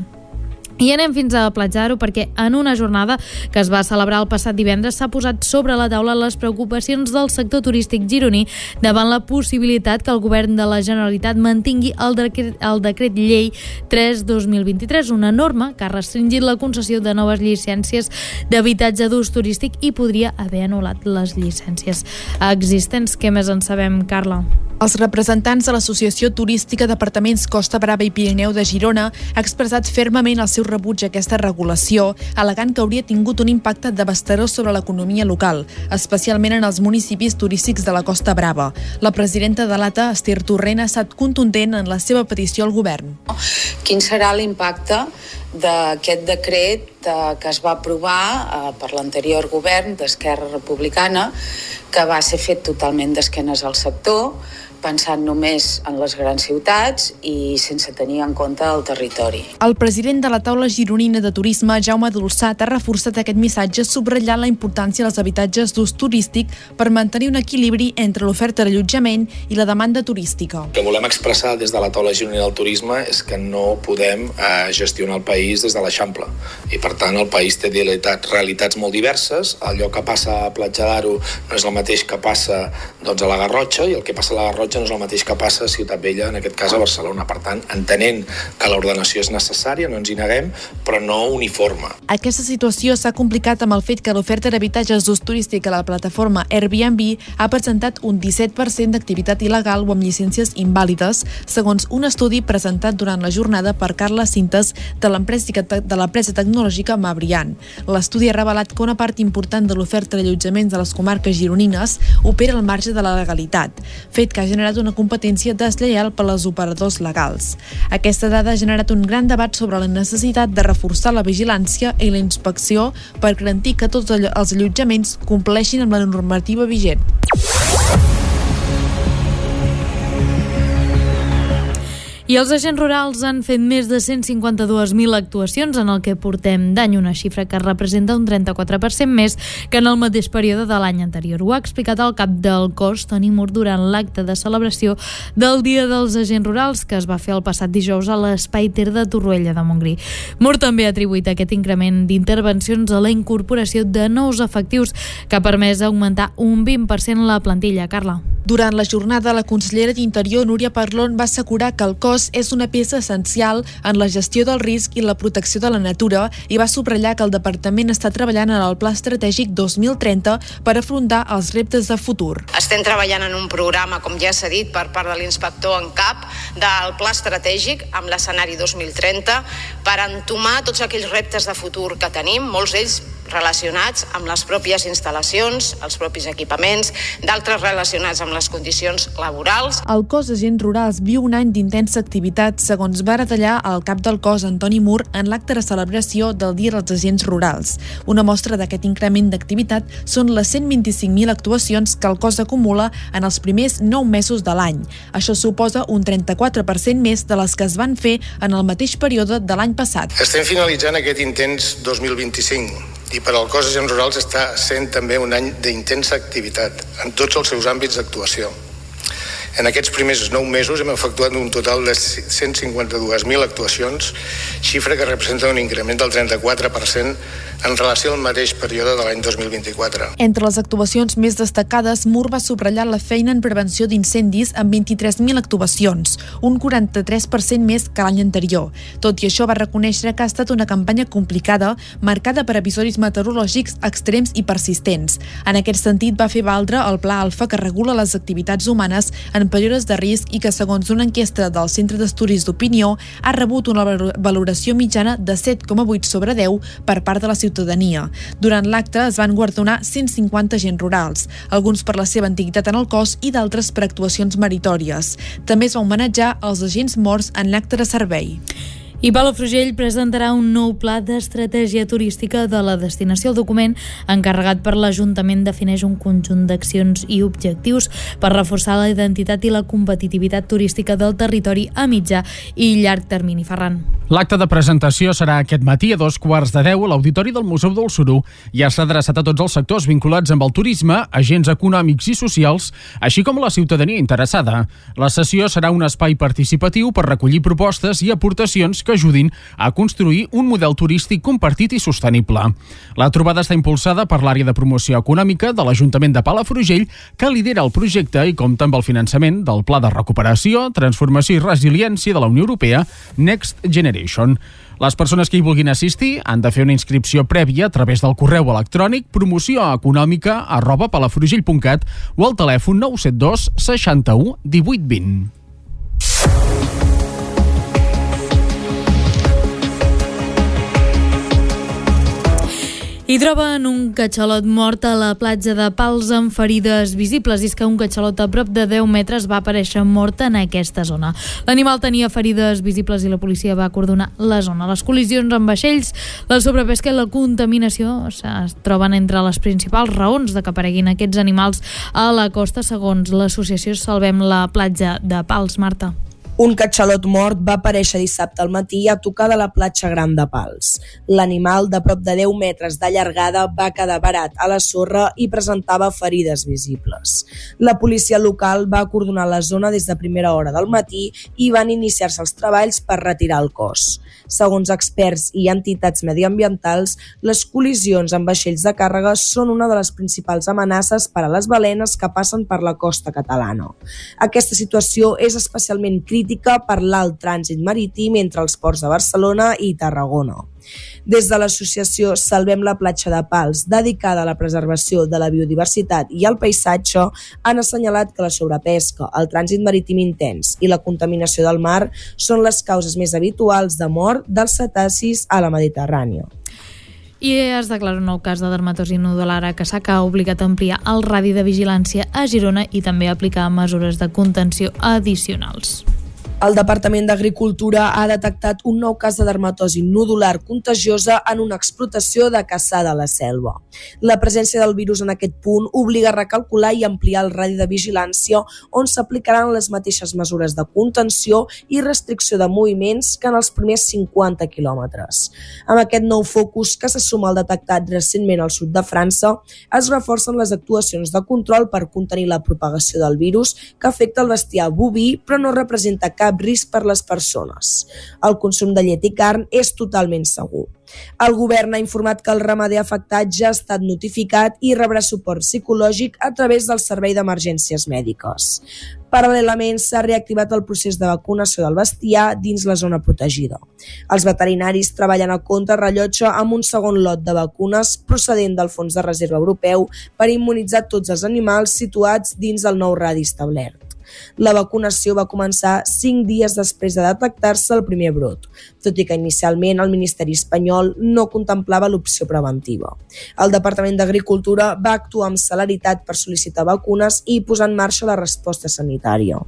I anem fins a Platja d'Aro perquè en una jornada que es va celebrar el passat divendres s'ha posat sobre la taula les preocupacions del sector turístic gironí davant la possibilitat que el govern de la Generalitat mantingui el decret, el decret llei tres dos mil vint-i-tres, una norma que ha restringit la concessió de noves llicències d'habitatge d'ús turístic i podria haver anul·lat les llicències existents. Què més en sabem, Carla? Els representants de l'Associació Turística Departaments Costa Brava i Pirineu de Girona ha expressat fermament el seu rebuig a aquesta regulació, al·legant que hauria tingut un impacte devastador sobre l'economia local, especialment en els municipis turístics de la Costa Brava. La presidenta de l'A T A, Esther Torrent, ha estat contundent en la seva petició al govern. Quin serà l'impacte d'aquest decret eh, que es va aprovar eh, per l'anterior govern d'Esquerra Republicana, que va ser fet totalment d'esquenes al sector, pensant només en les grans ciutats i sense tenir en compte el territori. El president de la taula gironina de turisme, Jaume Dolçat, ha reforçat aquest missatge subratllant la importància dels habitatges d'ús turístic per mantenir un equilibri entre l'oferta d'allotjament i la demanda turística. El que volem expressar des de la taula gironina del turisme és que no podem eh, gestionar el país des de l'Eixample i per tant el país té realitats, realitats molt diverses. Allò que passa a Platja d'Aro no és el mateix que passa doncs, a la Garrotxa i el que passa a la Garrotxa no és el mateix que passa a Ciutat Vella, en aquest cas a Barcelona. Per tant, entenent que l'ordenació és necessària, no ens hi neguem, però no uniforme. Aquesta situació s'ha complicat amb el fet que l'oferta d'habitatges d'ús turístic a la plataforma Airbnb ha presentat un disset per cent d'activitat il·legal o amb llicències invàlides, segons un estudi presentat durant la jornada per Carla Cintes de l'empresa de l'empresa tecnològica Mabrian. L'estudi ha revelat que una part important de l'oferta d'allotjaments de les comarques gironines opera al marge de la legalitat, fet que ha generat generat una competència deslleial per als operadors legals. Aquesta dada ha generat un gran debat sobre la necessitat de reforçar la vigilància i la inspecció per garantir que tots els allotjaments compleixin amb la normativa vigent. I els agents rurals han fet més de cent cinquanta-dues mil actuacions en el que portem d'any, una xifra que representa un trenta-quatre per cent més que en el mateix període de l'any anterior. Ho ha explicat el cap del cos, Toni Mur, durant l'acte de celebració del Dia dels Agents Rurals, que es va fer el passat dijous a l'Espai Ter de Torroella de Montgrí. Mur també ha atribuït aquest increment d'intervencions a la incorporació de nous efectius, que ha permès augmentar un vint per cent la plantilla. Carla. Durant la jornada, la consellera d'Interior, Núria Parlon, va assegurar que el cos és una peça essencial en la gestió del risc i la protecció de la natura i va subratllar que el departament està treballant en el Pla Estratègic dos mil trenta per afrontar els reptes de futur. Estem treballant en un programa, com ja s'ha dit, per part de l'inspector en cap del Pla Estratègic amb l'escenari dos mil trenta per entomar tots aquells reptes de futur que tenim, molts d'ells relacionats amb les pròpies instal·lacions, els propis equipaments, d'altres relacionats amb les condicions laborals. El cos d'agents rurals viu un any d'intensa activitat, segons va detallar el cap del cos, Antoni Mur, en l'acte de celebració del Dia dels Agents Rurals. Una mostra d'aquest increment d'activitat són les cent vint-i-cinc mil actuacions que el cos acumula en els primers nou mesos de l'any. Això suposa un trenta-quatre per cent més de les que es van fer en el mateix període de l'any passat. Estem finalitzant aquest intens dos mil vint-i-cinc i per al cos d'agents rurals està sent també un any d'intensa activitat en tots els seus àmbits d'actuació. En aquests primers nou mesos hem efectuat un total de cent cinquanta-dues mil actuacions, xifra que representa un increment del trenta-quatre per cent en relació al mateix període de l'any dos mil vint-i-quatre. Entre les actuacions més destacades, Mur va subratllar la feina en prevenció d'incendis amb vint-i-tres mil actuacions, un quaranta-tres per cent més que l'any anterior. Tot i això, va reconèixer que ha estat una campanya complicada, marcada per episodis meteorològics extrems i persistents. En aquest sentit, va fer valdre el Pla Alfa, que regula les activitats humanes en períodes de risc i que, segons una enquesta del Centre d'Estudis d'Opinió, ha rebut una valoració mitjana de set coma vuit sobre deu per part de la ciutadania. Durant l'acte es van guardonar cent cinquanta agents rurals, alguns per la seva antiguitat en el cos i d'altres per actuacions meritòries. També es va homenatjar els agents morts en l'acte de servei. I Palafrugell presentarà un nou pla d'estratègia turística de la destinació. El document, encarregat per l'Ajuntament, defineix un conjunt d'accions i objectius per reforçar la identitat i la competitivitat turística del territori a mitjà i llarg termini. Ferran. L'acte de presentació serà aquest matí a dos quarts de deu a l'Auditori del Museu del Suro i està adreçat a tots els sectors vinculats amb el turisme, agents econòmics i socials, així com a la ciutadania interessada. La sessió serà un espai participatiu per recollir propostes i aportacions que ajudin a construir un model turístic compartit i sostenible. La trobada està impulsada per l'àrea de promoció econòmica de l'Ajuntament de Palafrugell, que lidera el projecte i compta amb el finançament del Pla de Recuperació, Transformació i Resiliència de la Unió Europea Next Generation. Les persones que hi vulguin assistir han de fer una inscripció prèvia a través del correu electrònic promocioeconòmica arroba palafrugell punt cat o al telèfon nou set dos seixanta-u divuit vint. Hi troben un catxalot mort a la platja de Pals amb ferides visibles. I és que un catxalot a prop de deu metres va aparèixer mort en aquesta zona. L'animal tenia ferides visibles i la policia va acordonar la zona. Les col·lisions amb vaixells, la sobrepesca i la contaminació es troben entre les principals raons de que apareguin aquests animals a la costa, segons l'associació Salvem la platja de Pals. Marta. Un catxalot mort va aparèixer dissabte al matí a tocar de la platja Gran de Pals. L'animal, de prop de deu metres de llargada, va quedar varat a la sorra i presentava ferides visibles. La policia local va acordonar la zona des de primera hora del matí i van iniciar-se els treballs per retirar el cos. Segons experts i entitats mediambientals, les col·lisions amb vaixells de càrrega són una de les principals amenaces per a les balenes que passen per la costa catalana. Aquesta situació és especialment crítica per l'alt trànsit marítim entre els ports de Barcelona i Tarragona. Des de l'associació Salvem la platja de Pals, dedicada a la preservació de la biodiversitat i el paisatge, han assenyalat que la sobrepesca, el trànsit marítim intens i la contaminació del mar són les causes més habituals de mort dels cetacis a la Mediterrània. I es declara un nou cas de dermatosi nodular a Cassà, que ha obligat a ampliar el radi de vigilància a Girona i també a aplicar mesures de contenció addicionals. El Departament d'Agricultura ha detectat un nou cas de dermatosi nodular contagiosa en una explotació de Cassà de la Selva. La presència del virus en aquest punt obliga a recalcular i ampliar el radi de vigilància, on s'aplicaran les mateixes mesures de contenció i restricció de moviments que en els primers cinquanta quilòmetres. Amb aquest nou focus, que se suma al detectat recentment al sud de França, es reforcen les actuacions de control per contenir la propagació del virus, que afecta el bestiar boví però no representa cap risc per les persones. El consum de llet i carn és totalment segur. El govern ha informat que el ramader afectat ja ha estat notificat i rebrà suport psicològic a través del Servei d'Emergències Mèdiques. Paral·lelament, s'ha reactivat el procés de vacunació del bestiar dins la zona protegida. Els veterinaris treballen a contrarrellotge amb un segon lot de vacunes procedent del Fons de Reserva Europeu per immunitzar tots els animals situats dins el nou radi establert. La vacunació va començar cinc dies després de detectar-se el primer brot, tot i que inicialment el Ministeri espanyol no contemplava l'opció preventiva. El Departament d'Agricultura va actuar amb celeritat per sol·licitar vacunes i posar en marxa la resposta sanitària.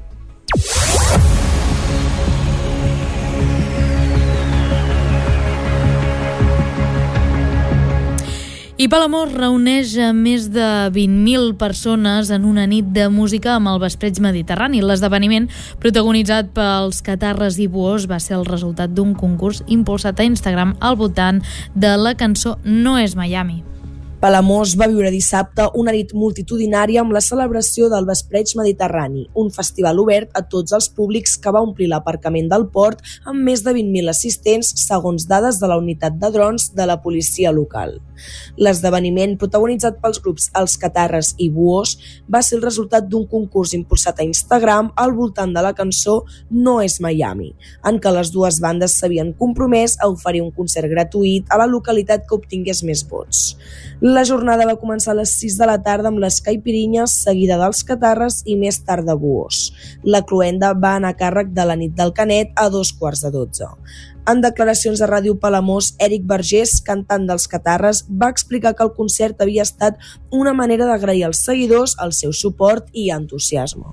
I Palamós reuneix a més de vint mil persones en una nit de música amb el Vespreig Mediterrani. L'esdeveniment, protagonitzat pels Catarres i Buós, va ser el resultat d'un concurs impulsat a Instagram al voltant de la cançó No és Miami. Palamós va viure dissabte una nit multitudinària amb la celebració del Vespreig Mediterrani, un festival obert a tots els públics que va omplir l'aparcament del port amb més de vint mil assistents, segons dades de la unitat de drons de la policia local. L'esdeveniment, protagonitzat pels grups Els Catarres i Buós, va ser el resultat d'un concurs impulsat a Instagram al voltant de la cançó No és Miami, en què les dues bandes s'havien compromès a oferir un concert gratuït a la localitat que obtingués més vots. La jornada va començar a les sis de la tarda amb les caipirinyes, seguida dels Catarres i més tard de Buós. La cloenda va anar a càrrec de la nit del Canet a dos quarts de dotze. En declaracions a Ràdio Palamós, Eric Vergés, cantant dels Catarres, va explicar que el concert havia estat una manera d'agrair als seguidors el seu suport i entusiasme.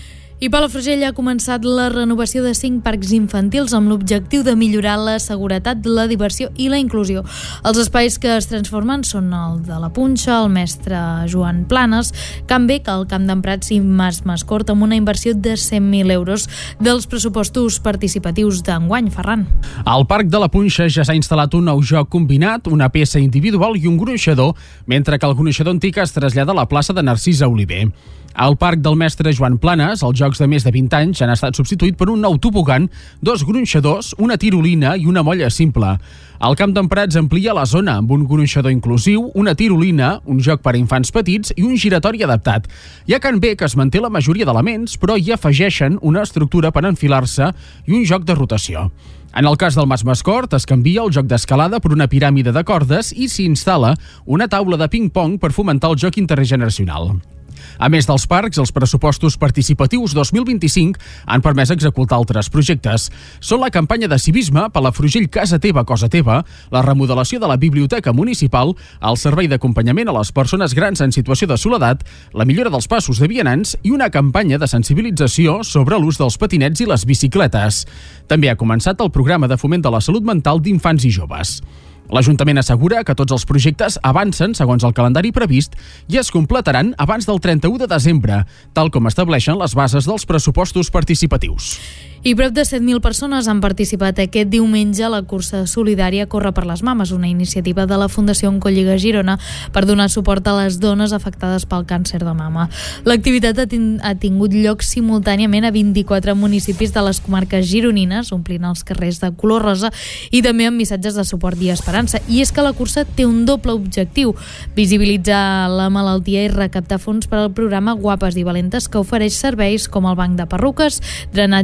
I Palafrugell ha començat la renovació de cinc parcs infantils amb l'objectiu de millorar la seguretat, la diversió i la inclusió. Els espais que es transformen són el de la Punxa, el Mestre Joan Planes, Can Bec, el Camp d'en Prats i Mas Mascort, amb una inversió de cent mil euros dels pressupostos participatius d'enguany. Ferran. Al Parc de la Punxa ja s'ha instal·lat un nou joc combinat, una peça individual i un gronxador, mentre que el gronxador antic es trasllada a la plaça de Narcisa Oliver. Al Parc del Mestre Joan Planes, els jocs de més de vint anys han estat substituïts per un nou tobogan, dos gronxadors, una tirolina i una molla simple. El Camp d'en Prats amplia la zona amb un gronxador inclusiu, una tirolina, un joc per a infants petits i un giratori adaptat. Hi ha Can Bec, que es manté la majoria d'elements, però hi afegeixen una estructura per enfilar-se i un joc de rotació. En el cas del Mas Mascort, es canvia el joc d'escalada per una piràmide de cordes i s'hi instal·la una taula de ping-pong per fomentar el joc intergeneracional. A més dels parcs, els pressupostos participatius dos mil vint-i-cinc han permès executar altres projectes. Són la campanya de civisme, Palafrugell Casa Teva, Cosa Teva, la remodelació de la biblioteca municipal, el servei d'acompanyament a les persones grans en situació de soledat, la millora dels passos de vianants i una campanya de sensibilització sobre l'ús dels patinets i les bicicletes. També ha començat el programa de foment de la salut mental d'infants i joves. L'Ajuntament assegura que tots els projectes avancen segons el calendari previst i es completaran abans del trenta-u de desembre, tal com estableixen les bases dels pressupostos participatius. I prop de set mil persones han participat aquest diumenge a la cursa solidària Corre per les Mames, una iniciativa de la Fundació Oncolliga Girona per donar suport a les dones afectades pel càncer de mama. L'activitat ha, tin- ha tingut lloc simultàniament a vint-i-quatre municipis de les comarques gironines, omplint els carrers de color rosa i també amb missatges de suport i esperança. I és que la cursa té un doble objectiu: visibilitzar la malaltia i recaptar fons per al programa Guapes i Valentes, que ofereix serveis com el banc de perruques, drenatge linfàtic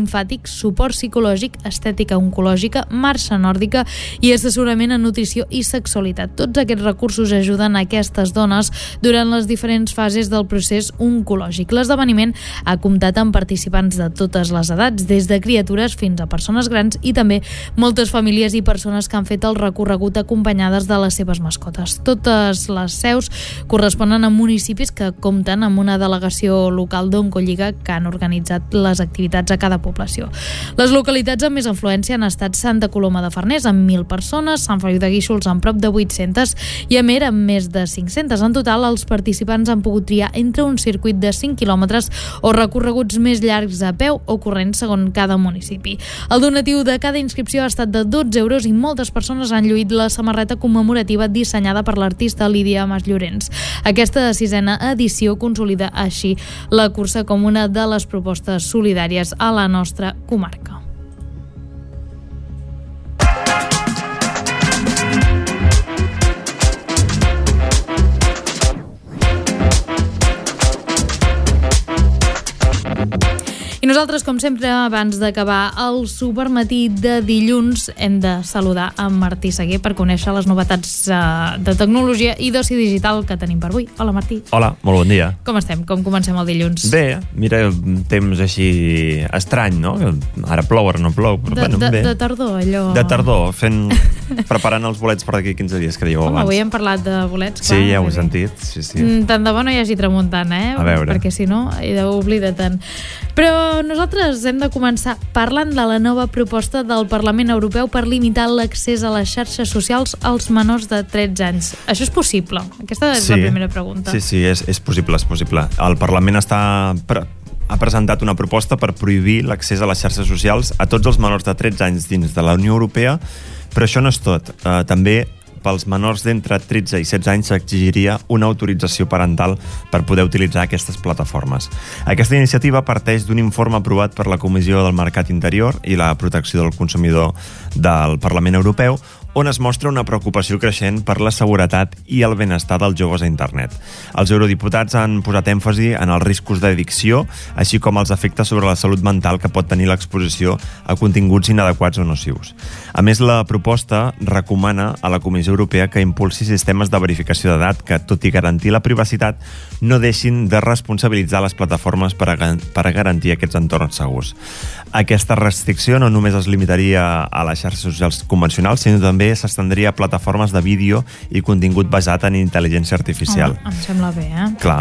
limfàtic, suport psicològic, estètica oncològica, marxa nòrdica i assessorament en nutrició i sexualitat. Tots aquests recursos ajuden a aquestes dones durant les diferents fases del procés oncològic. L'esdeveniment ha comptat amb participants de totes les edats, des de criatures fins a persones grans i també moltes famílies i persones que han fet el recorregut acompanyades de les seves mascotes. Totes les seus corresponen a municipis que compten amb una delegació local d'Oncolliga que han organitzat les activitats a cada població. Les localitats amb més influència han estat Santa Coloma de Farners, amb mil persones, Sant Feliu de Guíxols, amb prop de vuit-centes, i Amer, amb més de cinc-centes. En total, els participants han pogut triar entre un circuit de cinc quilòmetres o recorreguts més llargs a peu o corrents segons cada municipi. El donatiu de cada inscripció ha estat de dotze euros i moltes persones han lluït la samarreta commemorativa dissenyada per l'artista Lídia Masllorens. Aquesta sisena edició consolida així la cursa com una de les propostes solidàries a la nostra comarca. I nosaltres, com sempre, abans d'acabar el supermatí de dilluns, hem de saludar en Martí Seguer per conèixer les novetats uh, de tecnologia i d'oci digital que tenim per avui. Hola, Martí. Hola, molt bon dia. Com estem? Com comencem el dilluns? Bé, mira, temps així estrany, no? Ara plou, ara no plou. Però, de, bueno, de, bé. de tardor, allò... De tardor, fent... preparant els bolets per d'aquí quinze dies, que dèieu Home, abans. avui hem parlat de bolets, clar. Sí, ja ho he sentit. Sí, sí. Tant de bo no hi hagi tramuntana, eh? A veure. Perquè si no, he d'oblidar tant. Però nosaltres hem de començar parlant de la nova proposta del Parlament Europeu per limitar l'accés a les xarxes socials als menors de tretze anys. Això és possible? Aquesta és sí, la primera pregunta. Sí, sí, és, és possible, és possible. El Parlament està... Pre ha presentat una proposta per prohibir l'accés a les xarxes socials a tots els menors de tretze anys dins de la Unió Europea, però això no és tot. Eh, també pels menors d'entre tretze i setze anys s'exigiria una autorització parental per poder utilitzar aquestes plataformes. Aquesta iniciativa parteix d'un informe aprovat per la Comissió del Mercat Interior i la Protecció del Consumidor del Parlament Europeu, on es mostra una preocupació creixent per la seguretat i el benestar dels joves a internet. Els eurodiputats han posat èmfasi en els riscos d'addicció, així com els efectes sobre la salut mental que pot tenir l'exposició a continguts inadequats o nocius. A més, la proposta recomana a la Comissió Europea que impulsi sistemes de verificació d'edat que, tot i garantir la privacitat, no deixin de responsabilitzar les plataformes per a, per a garantir aquests entorns segurs. Aquesta restricció no només es limitaria a les xarxes socials convencionals, sinó també s'estendria a plataformes de vídeo i contingut basat en intel·ligència artificial. Home, em sembla bé, eh? Clar.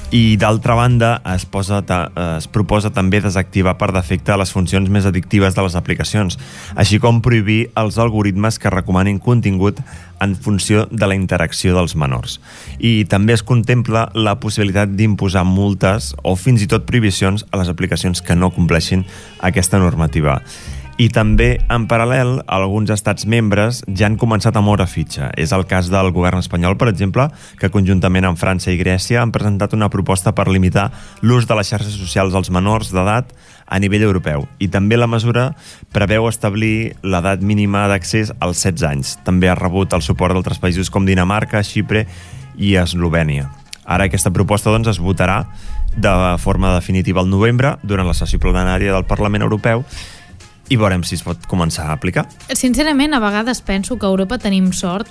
I d'altra banda es, posa es proposa també desactivar per defecte les funcions més addictives de les aplicacions, així com prohibir els algoritmes que recomanin contingut en funció de la interacció dels menors. I també es contempla la possibilitat d'imposar multes o fins i tot prohibicions a les aplicacions que no compleixin aquesta normativa. I també, en paral·lel, alguns estats membres ja han començat a moure fitxa. És el cas del govern espanyol, per exemple, que conjuntament amb França i Grècia han presentat una proposta per limitar l'ús de les xarxes socials als menors d'edat a nivell europeu. I també la mesura preveu establir l'edat mínima d'accés als setze anys. També ha rebut el suport d'altres països com Dinamarca, Xipre i Eslovènia. Ara aquesta proposta doncs, es votarà de forma definitiva al novembre, durant la sessió plenària del Parlament Europeu, i veurem si es pot començar a aplicar. Sincerament, a vegades penso que a Europa tenim sort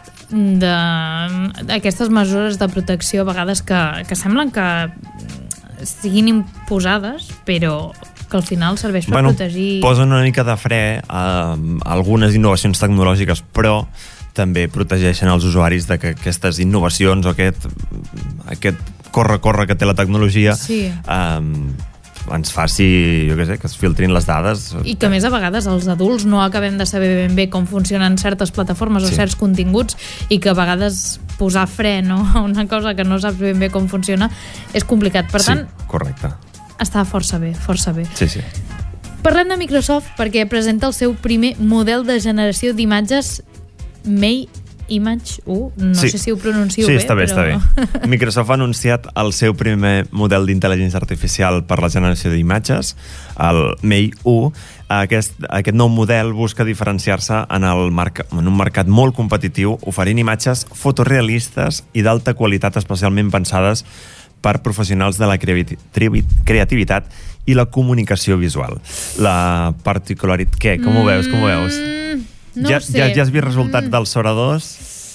d'aquestes mesures de protecció, a vegades que, que semblen que siguin imposades, però que al final serveix per bueno, protegir... Posen una mica de fre a algunes innovacions tecnològiques, però també protegeixen els usuaris de que aquestes innovacions o aquest, aquest corre-corre que té la tecnologia sí. eh, ens faci, jo què sé, que es filtrin les dades. I que, a més, a vegades els adults no acabem de saber ben bé com funcionen certes plataformes sí. o certs continguts, i que a vegades posar fre, no?, a una cosa que no saps ben bé com funciona és complicat. Per tant, sí, correcte. Està força bé, força bé. Sí, sí. Parlem de Microsoft perquè presenta el seu primer model de generació d'imatges May Image u, no sí. sé si ho pronuncio sí, bé, està bé, però... està bé. Microsoft ha anunciat el seu primer model d'intel·ligència artificial per la generació d'imatges, el May u. Aquest, aquest nou model busca diferenciar-se en, el marc, en un mercat molt competitiu, oferint imatges fotorealistes i d'alta qualitat, especialment pensades per professionals de la creativitat i la comunicació visual. La particularitat... Què? Com ho veus? Com ho veus? Mm, no ja, ho sé. Ja, ja has vist resultats mm. del Sora dos?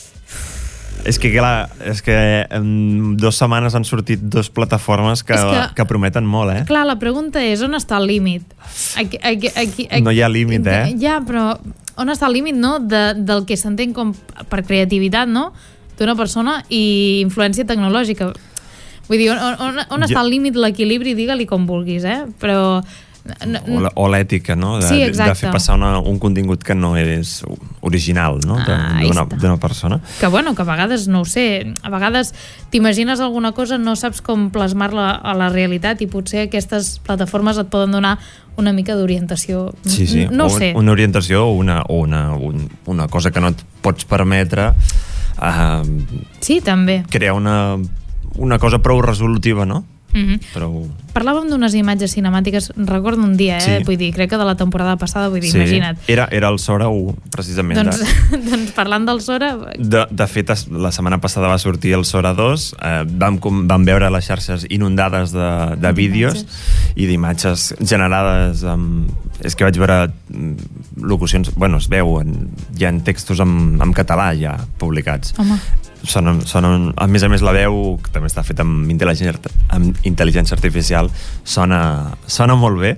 És que, clar, és que en dues setmanes han sortit dues plataformes que, que, que prometen molt, eh? Clar, la pregunta és on està el límit? Aquí, aquí, aquí, aquí, no hi ha límit, eh? Ja, però on està el límit, no?, de, del que s'entén com per creativitat, no?, d'una persona i influència tecnològica. Vull dir, on, on, on està el límit, l'equilibri, digue-li com vulguis, eh? Però... No, no. O l'ètica, no? De, sí, de fer passar una, un contingut que no és original, no? D'una ah, persona. Que bueno, que a vegades, no ho sé, a vegades t'imagines alguna cosa, no saps com plasmar-la a la realitat i potser aquestes plataformes et poden donar una mica d'orientació. Sí, sí. No ho o sé. Una orientació o una, o una, un, una cosa que no et pots permetre uh, sí, també. Crear una, una cosa prou resolutiva, no? Mm-hmm. Però... Parlàvem d'unes imatges cinemàtiques, recordo un dia, eh? Sí. Vull dir, crec que de la temporada passada, vull dir, sí. imagina't. Era, era el Sora u, precisament. Doncs, doncs parlant del Sora... De, de fet, la setmana passada va sortir el Sora dos, eh, vam, vam veure les xarxes inundades de, de vídeos i d'imatges generades amb... És que vaig veure locucions... Bueno, es veuen, hi ha textos en, en català ja publicats. Home. Sonen, sonen, a més a més la veu, que també està feta amb intel·ligència, amb intel·ligència artificial, sona, sona molt bé.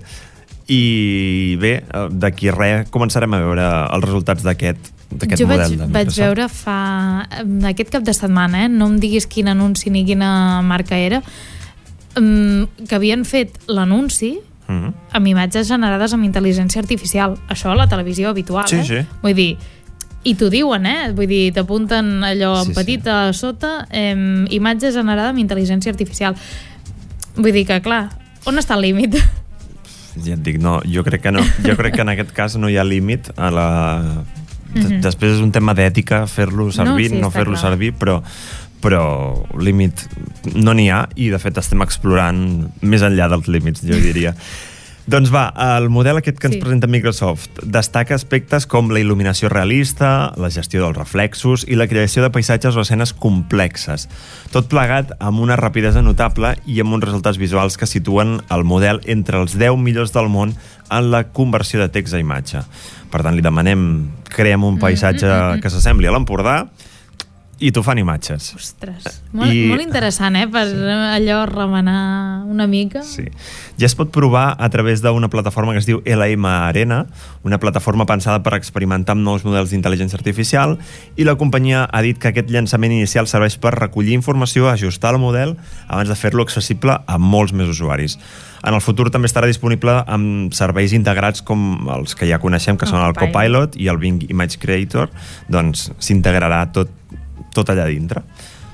I bé, d'aquí res començarem a veure els resultats d'aquest d'aquest jo model vaig, de vaig veure fa aquest cap de setmana, eh? No em diguis quin anunci ni quina marca era, um, que havien fet l'anunci mm-hmm. amb imatges generades amb intel·ligència artificial. Això a la televisió habitual, sí, eh? Sí. Vull dir, i t'ho diuen, eh? Vull dir, t'apunten allò en sí, petit sí. a sota, eh, imatge generada amb intel·ligència artificial. Vull dir que, clar, on està el límit? Ja et dic, no, jo crec que no. Jo crec que en aquest cas no hi ha límit a la... Mm-hmm. Després és un tema d'ètica fer-lo servir, no, sí, no fer-lo servir, però però límit no n'hi ha i de fet estem explorant més enllà dels límits, jo diria. Doncs va, el model aquest que ens sí. presenta Microsoft destaca aspectes com la il·luminació realista, la gestió dels reflexos i la creació de paisatges o escenes complexes. Tot plegat amb una rapidesa notable i amb uns resultats visuals que situen el model entre els deu millors del món en la conversió de text a imatge. Per tant, li demanem, creem un paisatge mm-hmm. que s'assembli a l'Empordà i t'ho fan imatges. Ostres, molt, I... molt interessant, eh? Per sí. allò remenar una mica. Sí. Ja es pot provar a través d'una plataforma que es diu L M Arena, una plataforma pensada per experimentar amb nous models d'intel·ligència artificial, i la companyia ha dit que aquest llançament inicial serveix per recollir informació, ajustar el model, abans de fer-lo accessible a molts més usuaris. En el futur també estarà disponible amb serveis integrats com els que ja coneixem, que oh, són el Copilot i el Bing Image Creator, doncs s'integrarà tot tot allà dintre.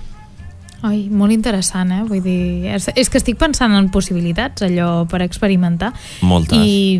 Ai, molt interessant, eh? Vull dir, és, és que estic pensant en possibilitats, allò, per experimentar. Moltes.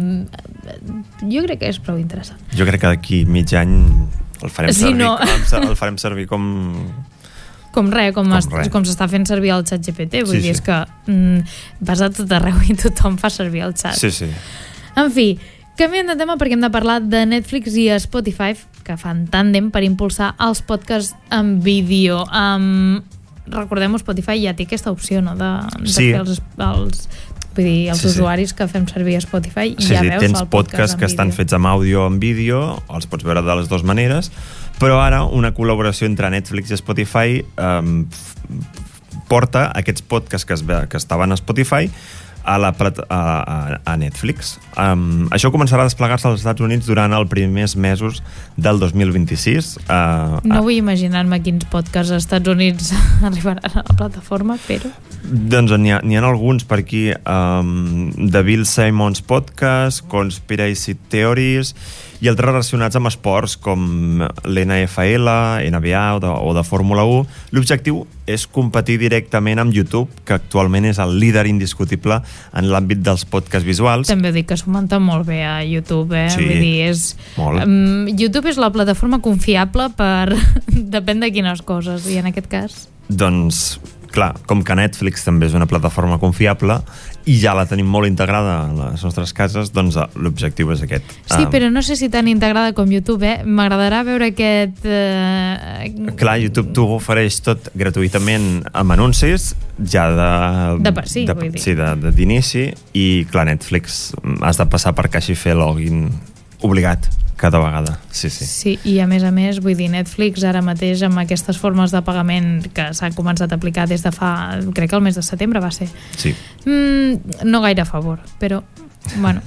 I jo crec que és prou interessant. Jo crec que d'aquí mig any el farem, sí, servir, no. com, el farem servir com... Com res, com, com, com s'està fent servir el xat G P T. Vull sí, dir, sí. és que mm, vas a tot arreu i tothom fa servir el xat. Sí, sí. En fi, canviem de tema perquè hem de parlar de Netflix i Spotify, que fan tàndem per impulsar els podcasts en vídeo. Um, recordem, Spotify ja té aquesta opció, no?, de, de sí. fer els, els, vull dir, els sí, usuaris sí. que fem servir Spotify i sí, ja sí, veus tens el podcast podcasts que estan fets amb àudio o en vídeo, els pots veure de les dues maneres, però ara una col·laboració entre Netflix i Spotify um, porta aquests podcasts que, es, que estaven a Spotify a, la, a, a Netflix. Um, això començarà a desplegar-se als Estats Units durant els primers mesos del dos mil vint-i-sis. Uh, no vull imaginar-me quins podcasts als Estats Units arribaran a la plataforma, però... Doncs n'hi ha, n'hi ha alguns per aquí. Um, The Bill Simmons Podcast, Conspiracy Theories i altres relacionats amb esports com l'N F L, N B A o de, o de Fórmula u. L'objectiu és competir directament amb YouTube, que actualment és el líder indiscutible en l'àmbit dels podcasts visuals. També dic que s'ho munta molt bé a YouTube, eh? Sí, vull dir, és... molt. Um, YouTube és la plataforma confiable per... depèn de quines coses, i en aquest cas... Doncs clar, com que Netflix també és una plataforma confiable i ja la tenim molt integrada a les nostres cases, doncs l'objectiu és aquest. Sí, um, però no sé si tan integrada com YouTube, eh? M'agradarà veure aquest... Uh... Clar, YouTube t'ho ofereix tot gratuïtament amb anuncis, ja de... De per si, de, vull dir. Sí, d'inici, i clar, Netflix has de passar per caixa i fer login obligat cada vegada, sí, sí. Sí, i a més a més, vull dir, Netflix ara mateix amb aquestes formes de pagament que s'han començat a aplicar des de fa, crec que el mes de setembre va ser. Sí. Mm, no gaire a favor, però, bueno...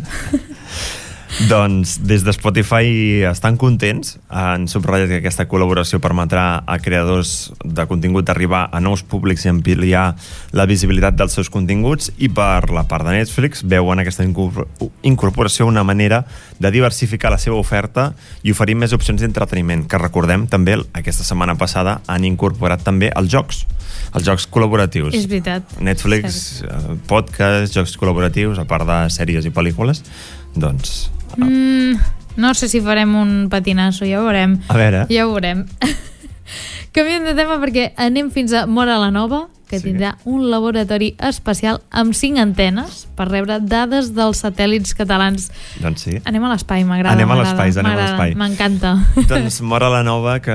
Doncs des de Spotify estan contents, han subratllat que aquesta col·laboració permetrà a creadors de contingut arribar a nous públics i ampliar la visibilitat dels seus continguts, i per la part de Netflix veuen aquesta incorporació una manera de diversificar la seva oferta i oferir més opcions d'entreteniment, que recordem també aquesta setmana passada han incorporat també els jocs, els jocs col·laboratius. És veritat. Netflix, podcast, jocs col·laboratius, a part de sèries i pel·lícules, doncs... Mm, no sé si farem un patinasso, ja ho veurem. A veure. Ja ho veurem. Canviem de tema perquè anem fins a Móra la Nova, que sí. tindrà un laboratori espacial amb cinc antenes per rebre dades dels satèl·lits catalans. Doncs sí. Anem a l'espai, m'agrada. Anem a l'espai, anem a l'espai. M'encanta. Doncs Móra la Nova, que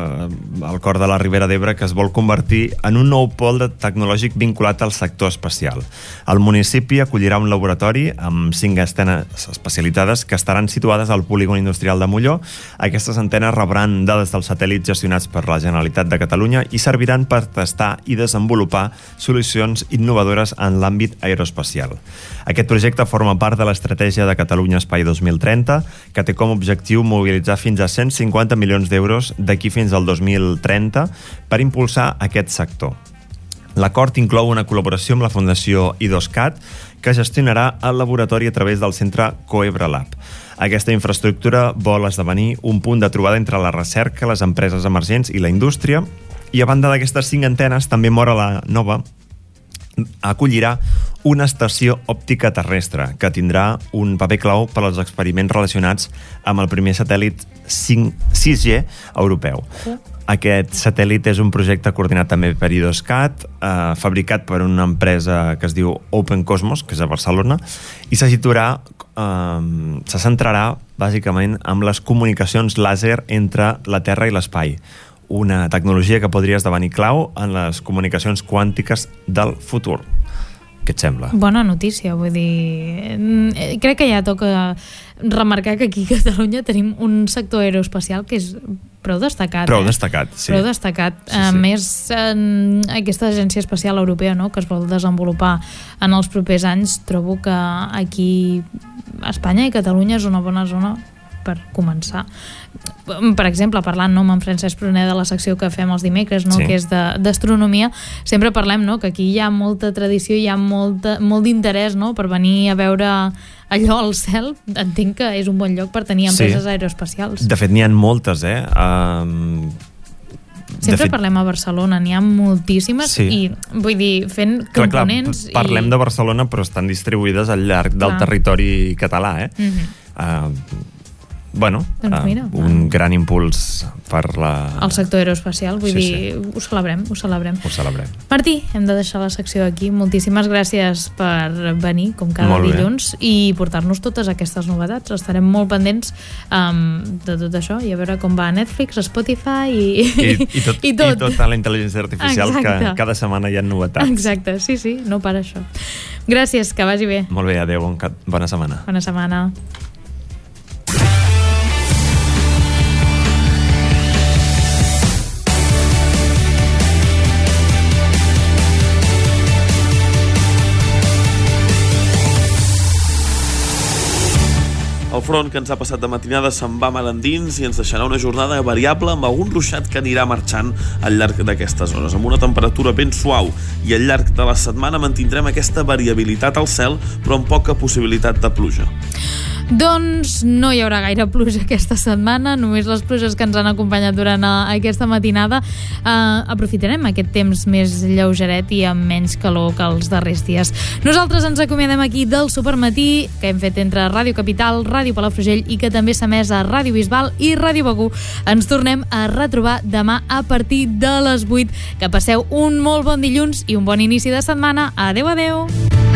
al cor de la Ribera d'Ebre, que es vol convertir en un nou pol de tecnològic vinculat al sector espacial. El municipi acollirà un laboratori amb cinc antenes especialitzades que estaran situades al polígon industrial de Molló. Aquestes antenes rebran dades dels satèl·lits gestionats per la Generalitat de Catalunya i serviran per testar i desenvolupar solucions innovadores en l'àmbit aeroespacial. Aquest projecte forma part de l'estratègia de Catalunya Espai dos mil trenta, que té com a objectiu mobilitzar fins a cent cinquanta milions d'euros d'aquí fins al dos mil trenta per impulsar aquest sector. L'acord inclou una col·laboració amb la Fundació IDOSCAT, que gestionarà el laboratori a través del centre Coebre Lab. Aquesta infraestructura vol esdevenir un punt de trobada entre la recerca, les empreses emergents i la indústria, i a banda d'aquestes cinc antenes, també Móra la Nova acollirà una estació òptica terrestre que tindrà un paper clau per als experiments relacionats amb el primer satèl·lit sis G europeu. Aquest satèl·lit és un projecte coordinat també per IDOSCAT, eh, fabricat per una empresa que es diu Open Cosmos, que és a Barcelona, i se situarà, eh, se centrarà bàsicament amb les comunicacions làser entre la Terra i l'espai, una tecnologia que podria esdevenir clau en les comunicacions quàntiques del futur. Què et sembla? Bona notícia, vull dir... Crec que ja toca remarcar que aquí a Catalunya tenim un sector aeroespacial que és prou destacat. Prou eh? destacat, sí. Prou destacat. Sí, sí. A més, en aquesta agència espacial europea, no?, que es vol desenvolupar en els propers anys, trobo que aquí a Espanya i Catalunya és una bona zona per començar. Per exemple, parlant no, amb en Francesc Pruner de la secció que fem els dimecres, no, sí. que és d'astronomia, sempre parlem, no, que aquí hi ha molta tradició, hi ha molta, molt d'interès, no, per venir a veure allò al cel. Entenc que és un bon lloc per tenir empreses sí. aeroespacials. De fet, n'hi ha moltes, eh? Um... Sempre fet... parlem a Barcelona, n'hi ha moltíssimes, sí. i vull dir, fent clar, components... Clar, parlem i... de Barcelona, però estan distribuïdes al llarg del clar. territori català, eh? Mm-hmm. uh, Bueno, doncs mira, uh, un gran impuls per la... el sector aeroespacial, vull sí, dir, sí. ho celebrem, ho celebrem. Ho celebrem. Martí, hem de deixar la secció aquí. Moltíssimes gràcies per venir, com cada molt dilluns, bé. i portar-nos totes aquestes novetats. Estarem molt pendents um, de tot això i a veure com va Netflix, Spotify i... I, i, tot, i tot. I tota la intel·ligència artificial. Exacte. Que cada setmana hi ha novetats. Exacte, sí, sí, no para això. Gràcies, que vagi bé. Molt bé, adeu, bona setmana. Bona setmana. El front que ens ha passat de matinada se'n va mal endins i ens deixarà una jornada variable amb algun ruixat que anirà marxant al llarg d'aquestes hores, amb una temperatura ben suau, i al llarg de la setmana mantindrem aquesta variabilitat al cel, però amb poca possibilitat de pluja. Doncs no hi haurà gaire pluja aquesta setmana, només les pluges que ens han acompanyat durant aquesta matinada. Uh, aprofitarem aquest temps més lleugeret i amb menys calor que els darrers dies. Nosaltres ens acomiadem aquí del Supermatí, que hem fet entre Ràdio Capital, Ràdio Palafrugell i que també s'ha emès a Ràdio Bisbal i Ràdio Begur. Ens tornem a retrobar demà a partir de les vuit. Que passeu un molt bon dilluns i un bon inici de setmana. Adeu, adeu!